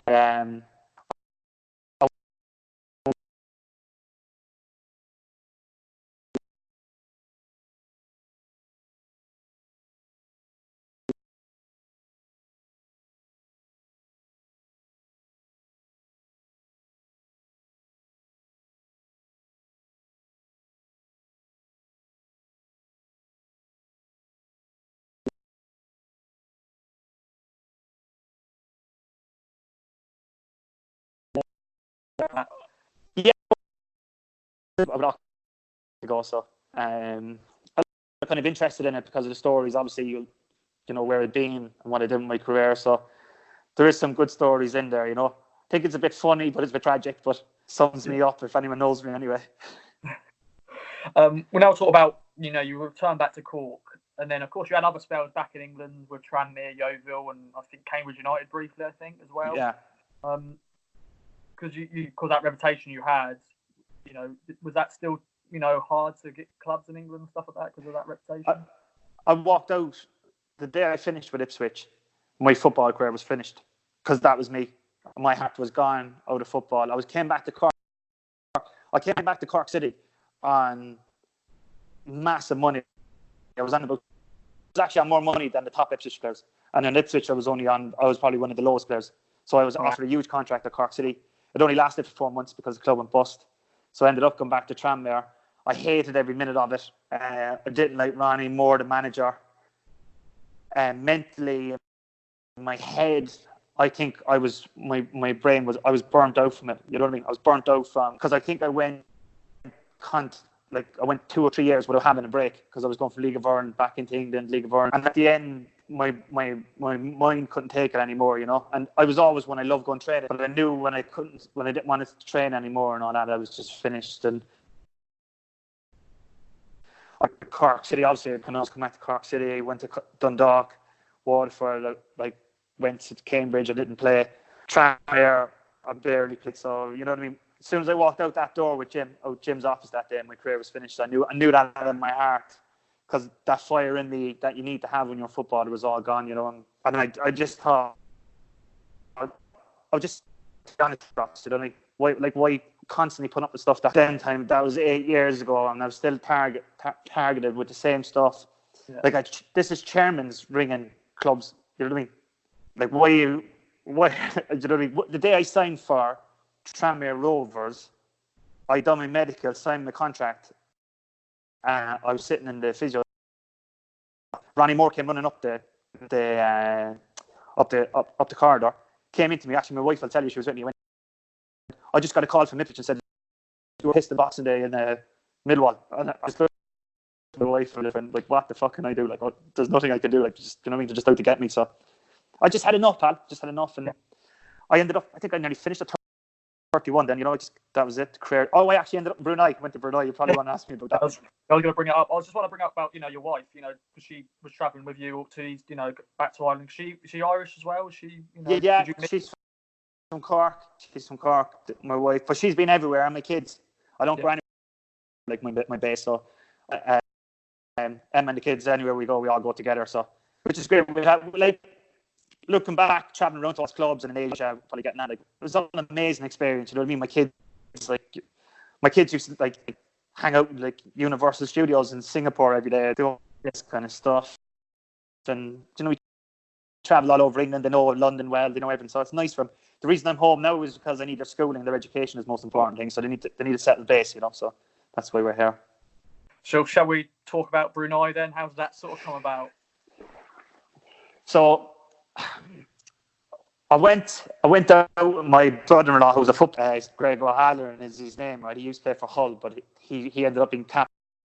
yeah, I would to go. So I'm kind of interested in it because of the stories. Obviously, you know where I've been and what I did in my career. So there is some good stories in there. I think it's a bit funny, but it's a bit tragic. But sums me up if anyone knows me anyway. We'll now talk about you returned back to Cork, and then of course you had other spells back in England with Tranmere, Yeovil, and I think Cambridge United briefly. I think as well. Yeah. Because because that reputation you had, was that still hard to get clubs in England and stuff like that because of that reputation? I walked out the day I finished with Ipswich. My football career was finished because that was me. My heart was gone out of football. I came back to Cork. I came back to Cork City on massive money. I was actually on more money than the top Ipswich players. And in Ipswich, I was probably one of the lowest players. So I was offered a huge contract at Cork City. It only lasted for 4 months because the club went bust. So I ended up going back to Tranmere. I hated every minute of it. I didn't like Ronnie Moore, the manager. Mentally, in my head, I think I was burnt out from it. You know what I mean? I was burnt out because I think I went 2 or 3 years without having a break because I was going from League of Ireland back into England, League of Ireland. And at the end, my mind couldn't take it anymore, And I was always one I loved going training, but I knew when I didn't want to train anymore and all that, I was just finished. And Cork City, obviously, when I was coming back to Cork City, I went to Dundalk, Waterford, went to Cambridge, I didn't play. Tranmere, I barely played. So, you know what I mean? As soon as I walked out that door with Jim's office that day, my career was finished. I knew that in my heart. Because that fire in me that you need to have when you're a footballer was all gone, And I just thought, I was just honest, why constantly put up with stuff that was 8 years ago, and I was still targeted with the same stuff. Yeah. This is chairman's ringing clubs. You know what I mean? Why? You know what I mean? The day I signed for Tranmere Rovers, I done my medical, signed my contract. I was sitting in the physio. Ronnie Moore came running up the corridor. Came into me. Actually, my wife will tell you she was with me. I just got a call from Ipswich and said you were pissed the Boxing Day in Millwall. And I just looked at my wife and what the fuck can I do? There's nothing I can do. Just you know what I mean? They're just out to get me. So I just had enough, pal. Just had enough, and I ended up. I think I nearly finished at 31 then, that was it. Career. Oh, I actually ended up in Brunei. Went to Brunei. You probably want to ask me about that. I was going to bring it up. I just want to bring up about, your wife, because she was travelling with you to, back to Ireland. Is she Irish as well? Is she, Yeah, she's from Cork. She's from Cork, my wife. But she's been everywhere. And my kids, I don't go anywhere, my base. So, Em and the kids, anywhere we go, we all go together. So, which is great. We have, looking back, traveling around to all clubs and in Asia, probably getting that. It was an amazing experience. You know what I mean? My kids used to hang out in Universal Studios in Singapore every day, doing this kind of stuff. And we travel all over England. They know London well. They know everything. So it's nice for them. The reason I'm home now is because I need their schooling, their education is the most important thing. So they need to settle base. So that's why we're here. So shall we talk about Brunei then? How does that sort of come about? So I went out with my brother-in-law, who's a footballer, Greg O'Halloran is his name, right? He used to play for Hull, but he ended up being captain.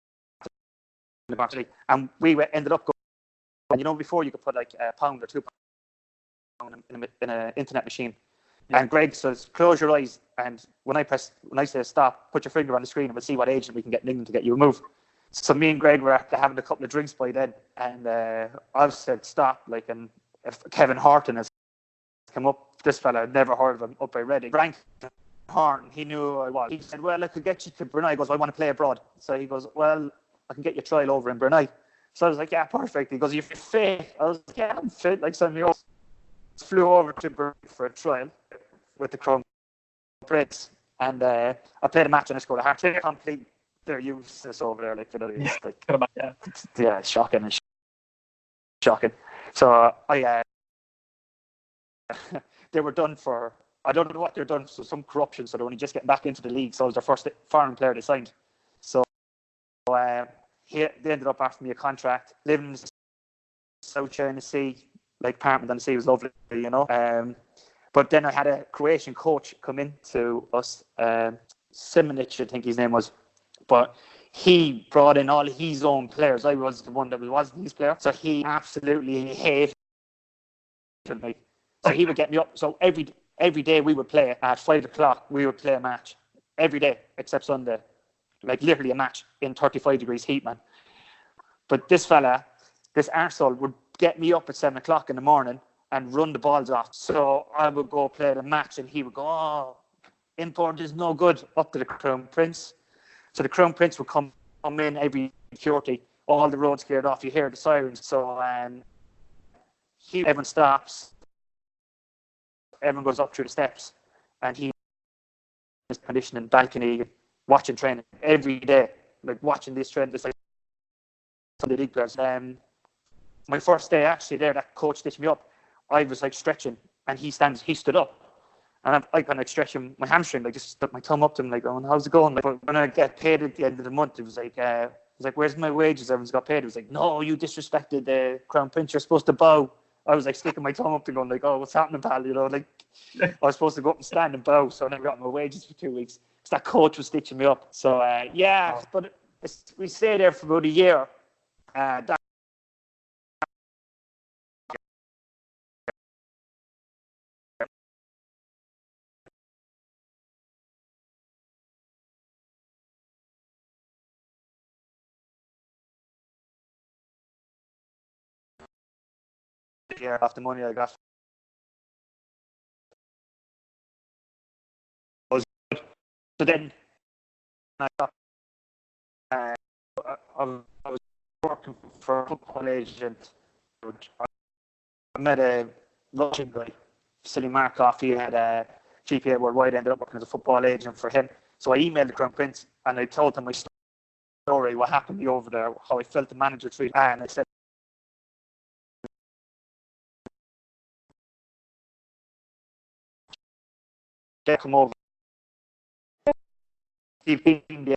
And we ended up going, before you could put a pound or £2 in an internet machine. Yeah. And Greg says, close your eyes, and when I say stop, put your finger on the screen and we'll see what agent we can get in England to get you a move. So me and Greg were after having a couple of drinks by then, and I've said stop. Like, and if Kevin Horton has come up, this fella, I'd never heard of him, up by Reading. Frank Horton, he knew who I was. He said, well, I could get you to Brunei. He goes, I want to play abroad. So he goes, well, I can get you a trial over in Brunei. So I was like, yeah, perfect. He goes, you're fit. I was like, yeah, I'm fit. Like, so I flew over to Brunei for a trial with the Crown Prince. And I played a match and I scored a hat-trick. Complete, they're useless over there. Like, you know, it's like, yeah, it's shocking. It's shocking. So they were done for, I don't know what they're done, so some corruption. So they're only just getting back into the league. So I was their first foreign player they signed. So they ended up offering me a contract, living in the South China Sea, like apartment on the sea was lovely, you know. But then I had a Croatian coach come in to us, Simonic, I think his name was. But he brought in all his own players. I was the one that wasn't his player. So he absolutely hated me. So he would get me up. So every day we would play at 5 o'clock, we would play a match. Every day, except Sunday. Like literally a match in 35 degrees heat, man. But this fella, this arsehole, would get me up at 7 o'clock in the morning and run the balls off. So I would go play the match and he would go, oh, import is no good, up to the Crown Prince. So the Crown Prince would come in every 30, all the roads cleared off, you hear the sirens. So everyone stops, everyone goes up through the steps, and he is conditioning balcony, watching training every day, like watching this training. It's like some of the league players. My first day actually there, that coach stitched me up. I was like stretching, and he stood up, and I kind of stretching my hamstring, like just stuck my thumb up to him, like, "Oh, how's it going?" Like, when I get paid at the end of the month, it was like, "Where's my wages?" Everyone's got paid. It was like, "No, you disrespected the Crown Prince. You're supposed to bow." I was like sticking my thumb up to going like, "Oh, what's happening, pal?" You know, like I was supposed to go up and stand and bow, so I never got my wages for 2 weeks. So that coach was stitching me up. So but we stayed there for about a year. That year off the money I got. So then I got, I was working for a football agent. I met a Russian guy, Vasily Markov. He had a GPA Worldwide. Ended up working as a football agent for him. So I emailed the Crown Prince and I told him my story, what happened to me over there, how I felt the manager treated me. And I said, "They come over." Steve Bean,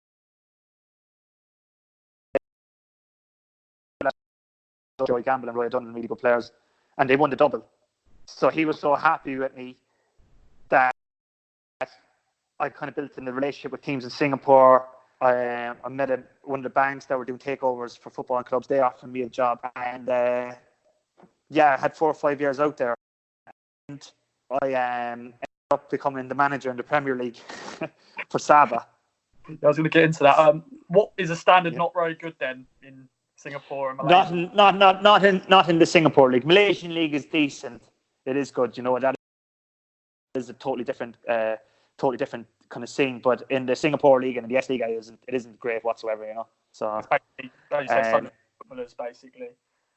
Joey Gamble and Roy Dunn, really good players, and they won the double. So he was so happy with me that I kind of built in the relationship with teams in Singapore. I met one of the banks that were doing takeovers for football clubs. They offered me a job, and I had 4 or 5 years out there. And I ended up becoming the manager in the Premier League for Sabah. I was going to get into that. What is a standard not very good then in Singapore and Malaysia? Not in the Singapore league. Malaysian league is decent. It is good. You know, that is a totally different kind of scene. But in the Singapore league and in the S League, it isn't great whatsoever. You know, so footballers basically.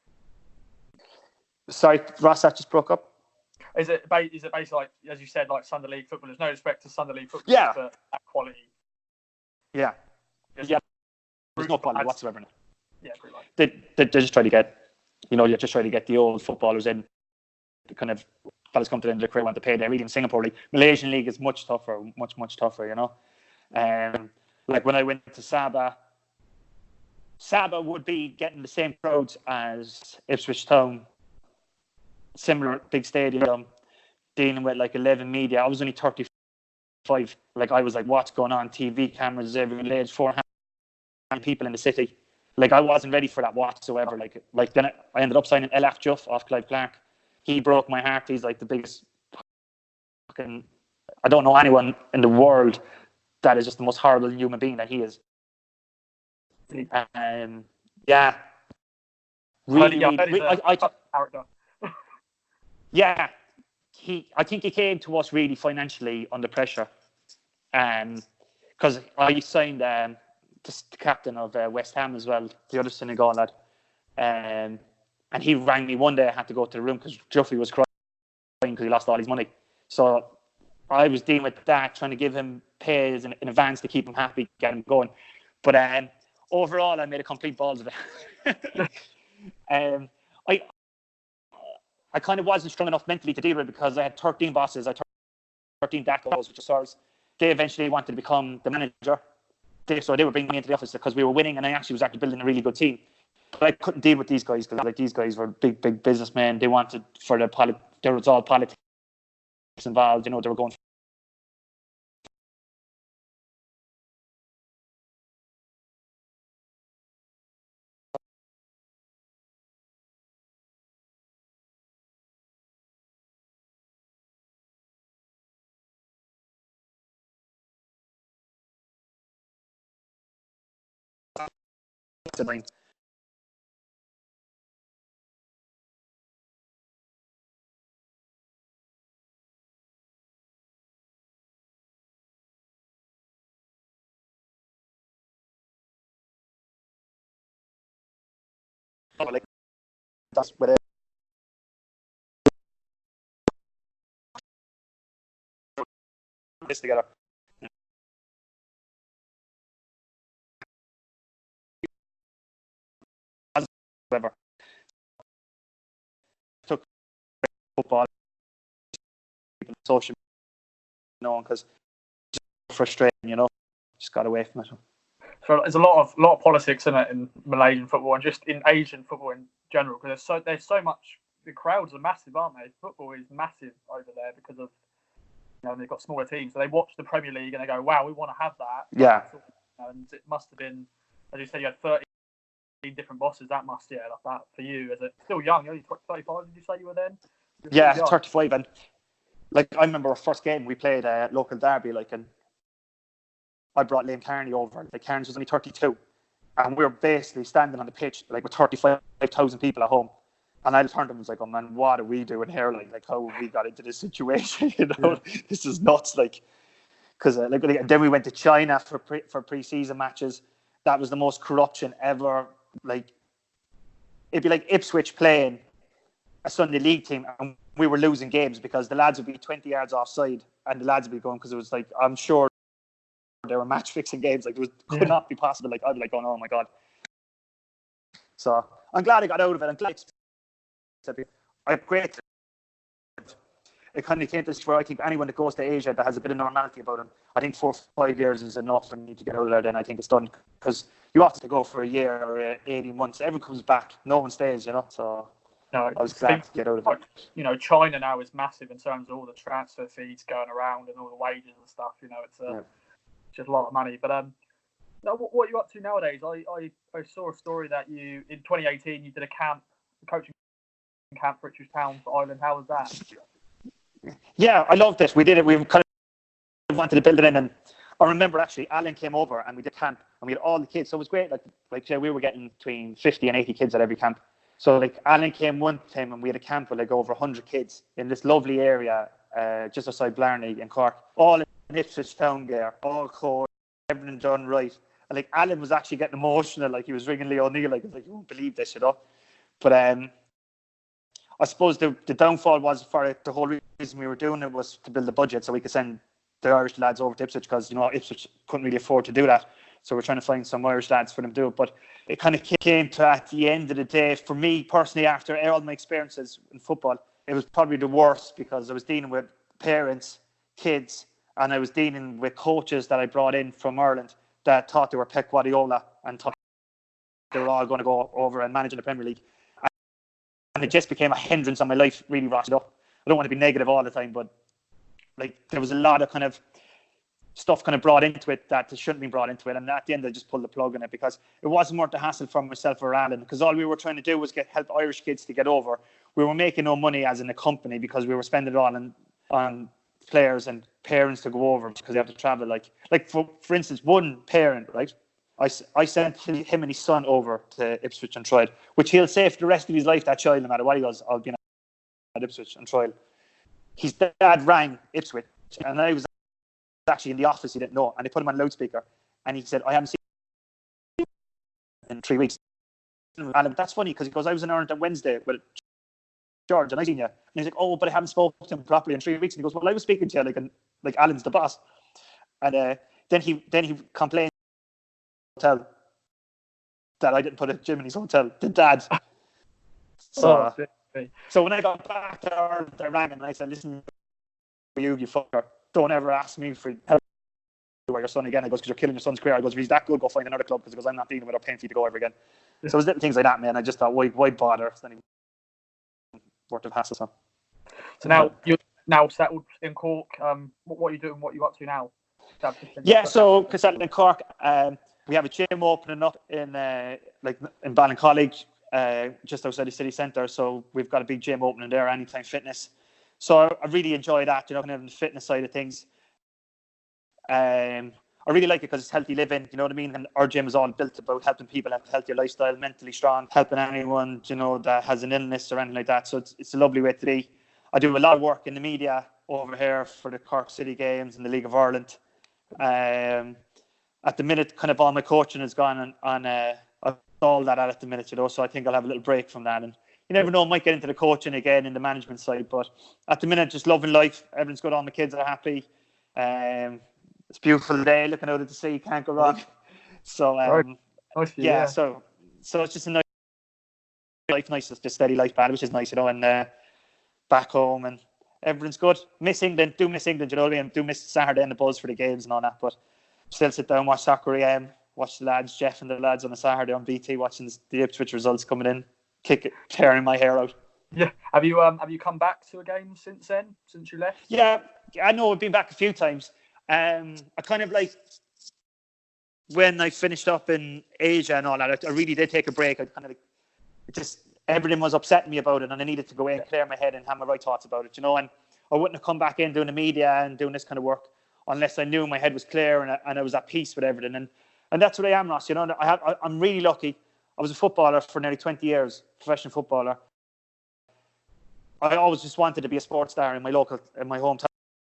Sorry, Ross, that just broke up. Is it basically like, as you said, like Sunday League footballers? No respect to Sunday League footballers, but that quality. Yeah. There's no quality whatsoever in it. Yeah, pretty much. They just try to get, the old footballers in. The kind of fellas come to the end of their career, want to pay their league. In Singapore league, Malaysian league is much tougher, much tougher. You know, like when I went to Sabah would be getting the same crowds as Ipswich Town, similar big stadium, dealing with like 11 media. I was only 35. Like I was like, what's going on? TV cameras everywhere, 400 people in the city. Like I wasn't ready for that whatsoever. Like then I ended up signing Elaf Juff off Clive Clark. He broke my heart. He's like the biggest fucking, I don't know anyone in the world that is just the most horrible human being that he is. Yeah, really. Character. Yeah, I think he came to us really financially under pressure, because I signed the captain of West Ham as well, the other Senegal lad, and he rang me one day. I had to go to the room because Juffy was crying because he lost all his money. So I was dealing with that, trying to give him pays in advance to keep him happy, get him going. But overall, I made a complete balls of it. I kind of wasn't strong enough mentally to deal with it because I had 13 bosses. I had 13 DACOs, which are SARS. They eventually wanted to become the manager. So they were bringing me into the office because we were winning, and I actually was building a really good team. But I couldn't deal with these guys because these guys were big businessmen. They wanted there was all politics involved. They were going. That's what this together. Whatever. Took football, social, because just frustrating, just got away from it. So there's a lot of politics in it in Malaysian football and just in Asian football in general, because there's so much. The crowds are massive, aren't they? Football is massive over there because of they've got smaller teams, so they watch the Premier League and they go, "Wow, we want to have that." Yeah. And it must have been, as you said, you had 13 different bosses. That must, like that for you as a still young. You're only 35. Did you say you were then? Yeah, 35. And I remember our first game we played a local derby, and I brought Liam Carney over. Carney was only 32, and we were basically standing on the pitch with 35,000 people at home. And I turned to him and was like, "Oh man, what are we doing here? How have we got into this situation? This is nuts." Because then we went to China for pre-season matches. That was the most corruption ever. It'd be like Ipswich playing a Sunday League team, and we were losing games because the lads would be 20 yards offside, and the lads would be going because it was I'm sure they were match fixing games. It could not be possible. I'd be going, "Oh my god." So I'm glad I got out of it. I'm glad I have great. It kind of came to this where I think anyone that goes to Asia that has a bit of normality about them, I think 4 or 5 years is enough and you need to get out of there. Then I think it's done, because you have to go for a year or 18 months. Everyone comes back, no one stays. So no, I was glad to get out of it. China now is massive in terms of all the transfer fees going around and all the wages and stuff. It's just a lot of money. But what are you up to nowadays? I saw a story that you in 2018 you did a coaching camp for Ipswich Town for Ireland. How was that? Yeah, I loved it. We did it. We kind of wanted to build it in, and I remember actually Alan came over and we did camp, and we had all the kids. So it was great. We were getting between 50 and 80 kids at every camp. So Alan came one time and we had a camp with over 100 kids in this lovely area just outside Blarney in Cork, all in Ipswich Town there, all cold, everything done right. And Alan was actually getting emotional, he was ringing Leo O'Neill, you won't believe this, But I suppose the downfall was for it, the whole reason we were doing it was to build a budget so we could send the Irish lads over to Ipswich, because Ipswich couldn't really afford to do that. So we're trying to find some Irish lads for them to do it. But it kind of came to, at the end of the day, for me personally, after all my experiences in football, it was probably the worst, because I was dealing with parents, kids, and I was dealing with coaches that I brought in from Ireland that thought they were Pep Guardiola and thought they were all going to go over and manage in the Premier League. And it just became a hindrance on my life, really rotted up. I don't want to be negative all the time, but there was a lot of kind of stuff kind of brought into it that shouldn't be brought into it. And at the end, I just pulled the plug on it, because it wasn't worth the hassle for myself or Alan, because all we were trying to do was help Irish kids to get over. We were making no money as in a company, because we were spending it all on players and parents to go over because they have to travel. For instance, one parent, right? I sent him and his son over to Ipswich and trial, which he'll say for the rest of his life, that child, no matter what he goes, I'll be at Ipswich and trial. His dad rang Ipswich, and I was actually in the office, he didn't know, and they put him on loudspeaker, and he said, I haven't seen him in 3 weeks. And that's funny, because he goes, I was in Ireland on Wednesday with George, and I seen you. And he's like, oh, but I haven't spoken to him properly in 3 weeks. And he goes, well, I was speaking to you, like Alan's the boss. And then he complained hotel that I didn't put a gym in his hotel. The dad. So when I got back to Ireland, I rang him and I said, listen, you fucker, don't ever ask me for help with your son again. I goes, because you're killing your son's career. I goes, if he's that good, go find another club, because I'm not dealing with it, paying for you to go ever again. So it was little things like that, man. I just thought, why bother? It's not even worth the hassle. So now you're settled in Cork. What are you doing? What are you up to now? Yeah, so settled in Cork. We have a gym opening up in Ballincollig, just outside the city centre. So we've got a big gym opening there, Anytime Fitness. So I really enjoy that, kind of the fitness side of things. I really like it because it's healthy living, you know what I mean? And our gym is all built about helping people have a healthier lifestyle, mentally strong, helping anyone, that has an illness or anything like that. So it's a lovely way to be. I do a lot of work in the media over here for the Cork City Games and the League of Ireland. At the minute, kind of all my coaching has gone on all that at the minute, so I think I'll have a little break from that. And you never know, I might get into the coaching again in the management side, but at the minute, just loving life. Everything's good on. My kids are happy. It's a beautiful day, looking out at the sea, can't go wrong. So, yeah, so it's just a nice life, just steady life, which is nice, and back home, and everything's good. Miss England, you know what I mean? Do miss Saturday and the buzz for the games and all that, but still sit down, watch Soccer AM, watch the lads, Jeff and the lads on a Saturday on BT, watching the Ipswich results coming in, tearing my hair out. Yeah. Have you come back to a game since then, since you left? Yeah, I know I've been back a few times. I kind of when I finished up in Asia and all that, I really did take a break. I kind of everything was upsetting me about it, and I needed to go in, clear my head, and have my right thoughts about it, and I wouldn't have come back in doing the media and doing this kind of work unless I knew my head was clear and I was at peace with everything. And that's what I am, Ross. I'm really lucky. I was a footballer for nearly 20 years, professional footballer. I always just wanted to be a sports star in my hometown.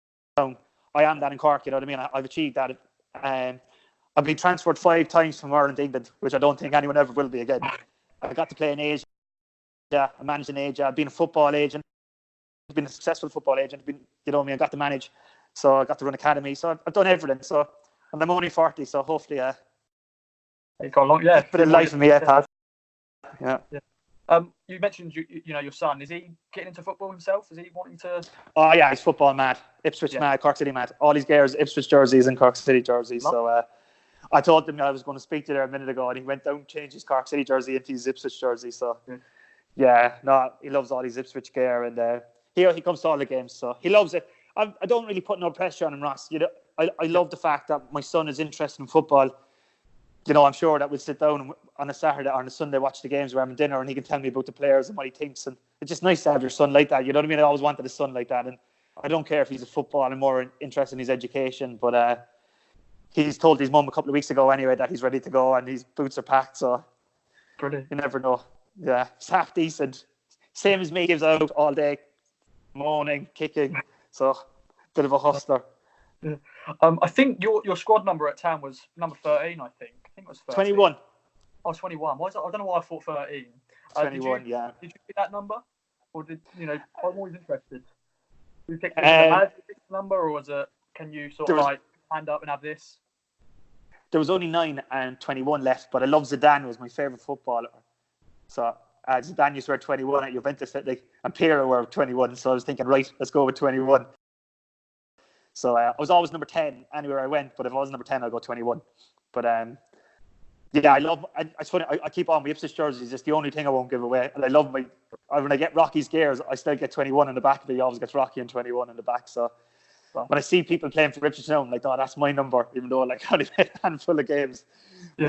I am that in Cork, you know what I mean? I've achieved that. I've been transferred 5 times from Ireland to England, which I don't think anyone ever will be again. I got to play in Asia. I managed in Asia. I've been a football agent. I've been a successful football agent. I got to manage. So I got to run academy. So I've done everything. So, and I'm only 40. So hopefully, you've got a long, yeah. Bit of life in me, Pat. Yeah. You mentioned your son. Is he getting into football himself? Is he wanting to? Oh yeah, he's football mad. Ipswich mad. Cork City mad. All his gears, Ipswich jerseys and Cork City jerseys. So I told him I was going to speak to there a minute ago, and he went down and changed his Cork City jersey into his Ipswich jersey. So yeah, no, he loves all his Ipswich gear, and he comes to all the games, so he loves it. I don't really put no pressure on him, Ross. I love the fact that my son is interested in football. I'm sure that we'll sit down on a Saturday or on a Sunday, watch the games, we're having dinner, and he can tell me about the players and what he thinks. And it's just nice to have your son like that. You know what I mean? I always wanted a son like that. And I don't care if he's a footballer, I'm more interested in his education. But he's told his mum a couple of weeks ago anyway that he's ready to go and his boots are packed. So brilliant. You never know. Yeah, he's half decent. Same as me, gives out all day, moaning, kicking. So bit of a hustler. Yeah. I think your squad number at town was number 13, I think. I think it was 13. 21. Oh, 21. I don't know why I thought 13. 21, Did yeah. Did you pick that number? Or I'm always interested. Did you pick the number, or was it, can you sort of hand up and have this? There was only 9 and 21 left, but I love Zidane, was my favourite footballer. So Zidane used to wear 21 at Juventus, and Pirlo wore 21, so I was thinking, right, let's go with 21. So I was always number 10 anywhere I went, but if I was number 10, I'll go 21. But yeah, it's funny, I keep on my Ipswich jerseys, it's the only thing I won't give away. And I love when I get Rocky's gears, I still get 21 in the back, but he always gets Rocky and 21 in the back. So when I see people playing for Ipswich now, I'm like, oh, that's my number, even though I only played a handful of games. Yeah.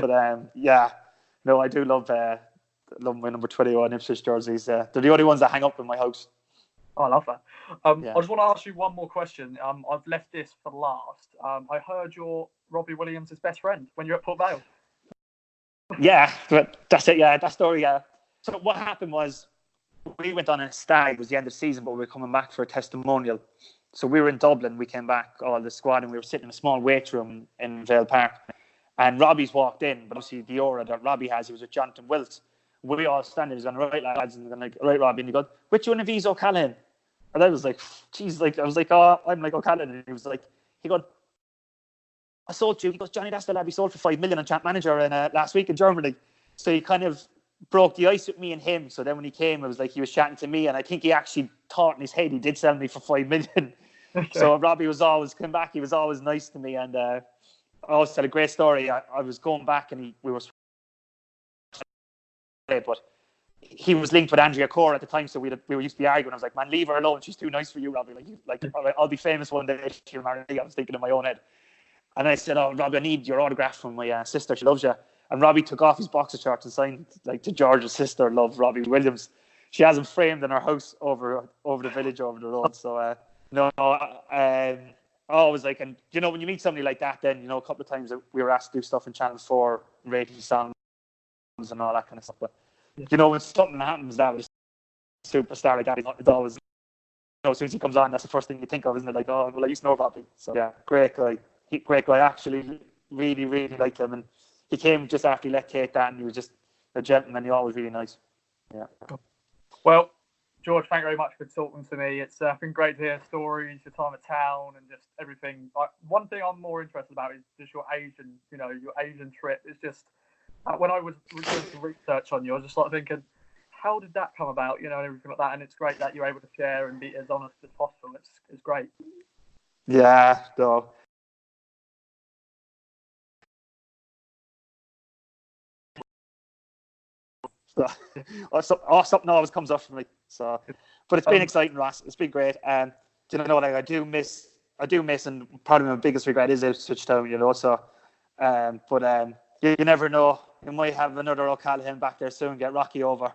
But I do love my number 21 Ipswich jerseys. They're the only ones that hang up in my house. Oh, I love that. I just want to ask you one more question. I've left this for last. I heard you're Robbie Williams' best friend when you're at Port Vale. Yeah, but that's it. Yeah, that story. Yeah. So what happened was we went on a stag. It was the end of the season, but we were coming back for a testimonial. So we were in Dublin. We came back, all the squad, and we were sitting in a small weight room in Vale Park. And Robbie's walked in, but obviously the aura that Robbie has, he was with Jonathan Wilt. We all standing, he's going, right, lads, and I'm like, right, Robbie. And he goes, which one of these O'Callaghan? And I was like, geez, like, I was like, oh, I'm like O'Callaghan. And he was like, he goes, I sold you. He goes, Johnny, that's the lad we sold for 5 million on Champ Manager last week in Germany. So he kind of broke the ice with me and him. So then when he came, it was like he was chatting to me, and I think he actually thought in his head he did sell me for 5 million. Okay. So Robbie was always came back. He was always nice to me, and I always tell a great story. I was going back, and we were, but he was linked with Andrea Corr at the time, so we were used to be arguing. I was like, man, leave her alone. She's too nice for you, Robbie. Like I'll be famous one day. She'll marry me. I was thinking in my own head. And I said, oh, Robbie, I need your autograph from my sister. She loves you. And Robbie took off his boxer shorts and signed like to George's sister, love Robbie Williams. She has him framed in her house over the village, over the road. So, I was like, and you know, when you meet somebody like that, then, you know, a couple of times we were asked to do stuff in Channel 4, rating songs and all that kind of stuff. But, you know, when something happens that with a superstar like that, it's always, you know, as soon as he comes on, that's the first thing you think of, isn't it? Like, oh, well, I used to know Robbie. So, yeah, great guy. Great guy. Actually, really, really liked him. And he came just after he let Kate that, and he was just a gentleman. He was always really nice. Yeah. Well, George, thank you very much for talking to me. It's been great to hear stories, your time at town, and just everything. One thing I'm more interested about is just your Asian trip. It's just when I was doing some research on you, I was just like thinking, how did that come about? You know, and everything like that. And it's great that you're able to share and be as honest as possible. It's great. Yeah. No. So, something always comes up for me. So, but it's been exciting, Ross. It's been great. And you know, like I do miss, and probably my biggest regret is Ipswich Town. You know, so, you never know. You might have another O'Callaghan back there soon. Get Rocky over.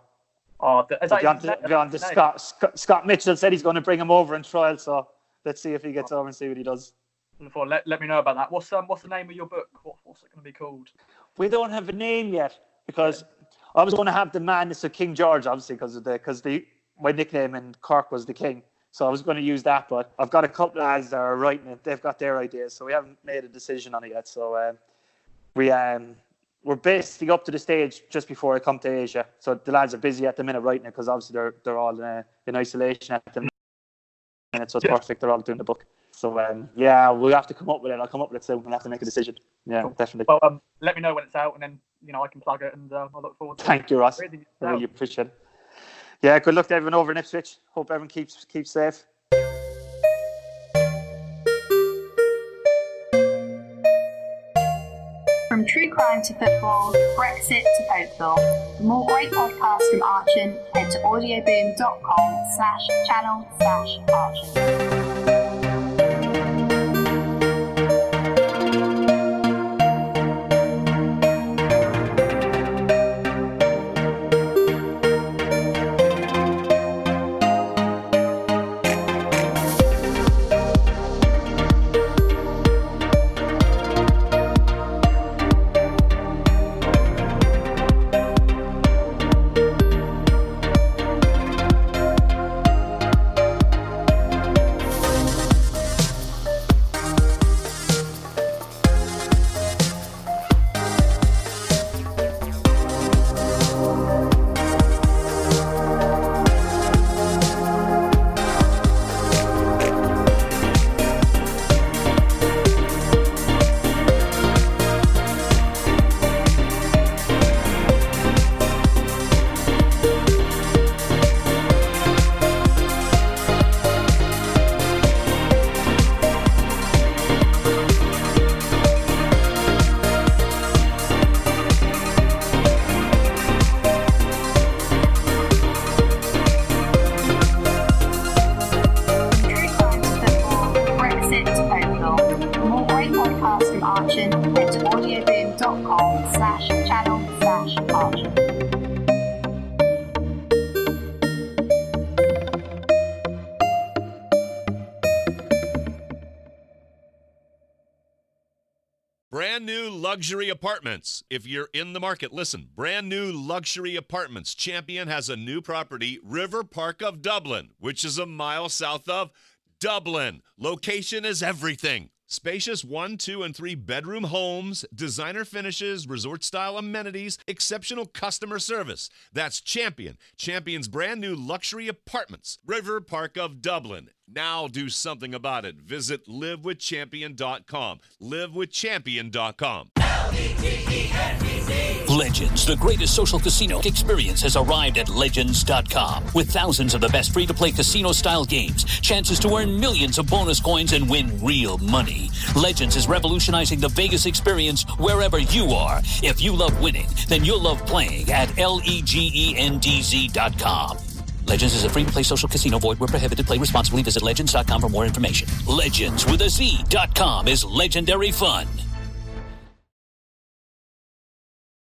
Scott Mitchell said he's going to bring him over in trial. So let's see if he gets over and see what he does. Let me know about that. What's the name of your book? What's it going to be called? We don't have a name yet because. I was going to have the Madness of King George, obviously, because my nickname in Cork was the King. So I was going to use that, but I've got a couple of lads that are writing it. They've got their ideas, so we haven't made a decision on it yet. So we're basically up to the stage just before I come to Asia. So the lads are busy at the minute writing it because obviously they're all in isolation at the minute. So it's perfect. They're all doing the book. So we'll have to come up with it. I'll come up with it soon. We'll have to make a decision. Yeah, cool. Definitely. Well, let me know when it's out, and then I can plug it, and I look forward to it. Thank you, Ross. I really appreciate it. Yeah, good luck to everyone over in Ipswich. Hope everyone keeps safe. From true crime to football, Brexit to folklore. For more great podcasts from Archon, head to audioboom.com/channel/Archon. Brand new luxury apartments. If you're in the market, listen. Brand new luxury apartments. Champion has a new property, River Park of Dublin, which is a mile south of Dublin. Location is everything. Spacious 1, 2, and 3 bedroom homes, designer finishes, resort-style amenities, exceptional customer service. That's Champion. Champion's brand new luxury apartments, River Park of Dublin. Now do something about it. Visit livewithchampion.com. Livewithchampion.com. Legends, the greatest social casino experience, has arrived at Legends.com. With thousands of the best free-to-play casino-style games, chances to earn millions of bonus coins and win real money. Legends is revolutionizing the Vegas experience wherever you are. If you love winning, then you'll love playing at LEGENDZ.com. Legends is a free-to-play social casino. Void where prohibited. Play responsibly. Visit Legends.com for more information. Legends with a Z.com is legendary fun.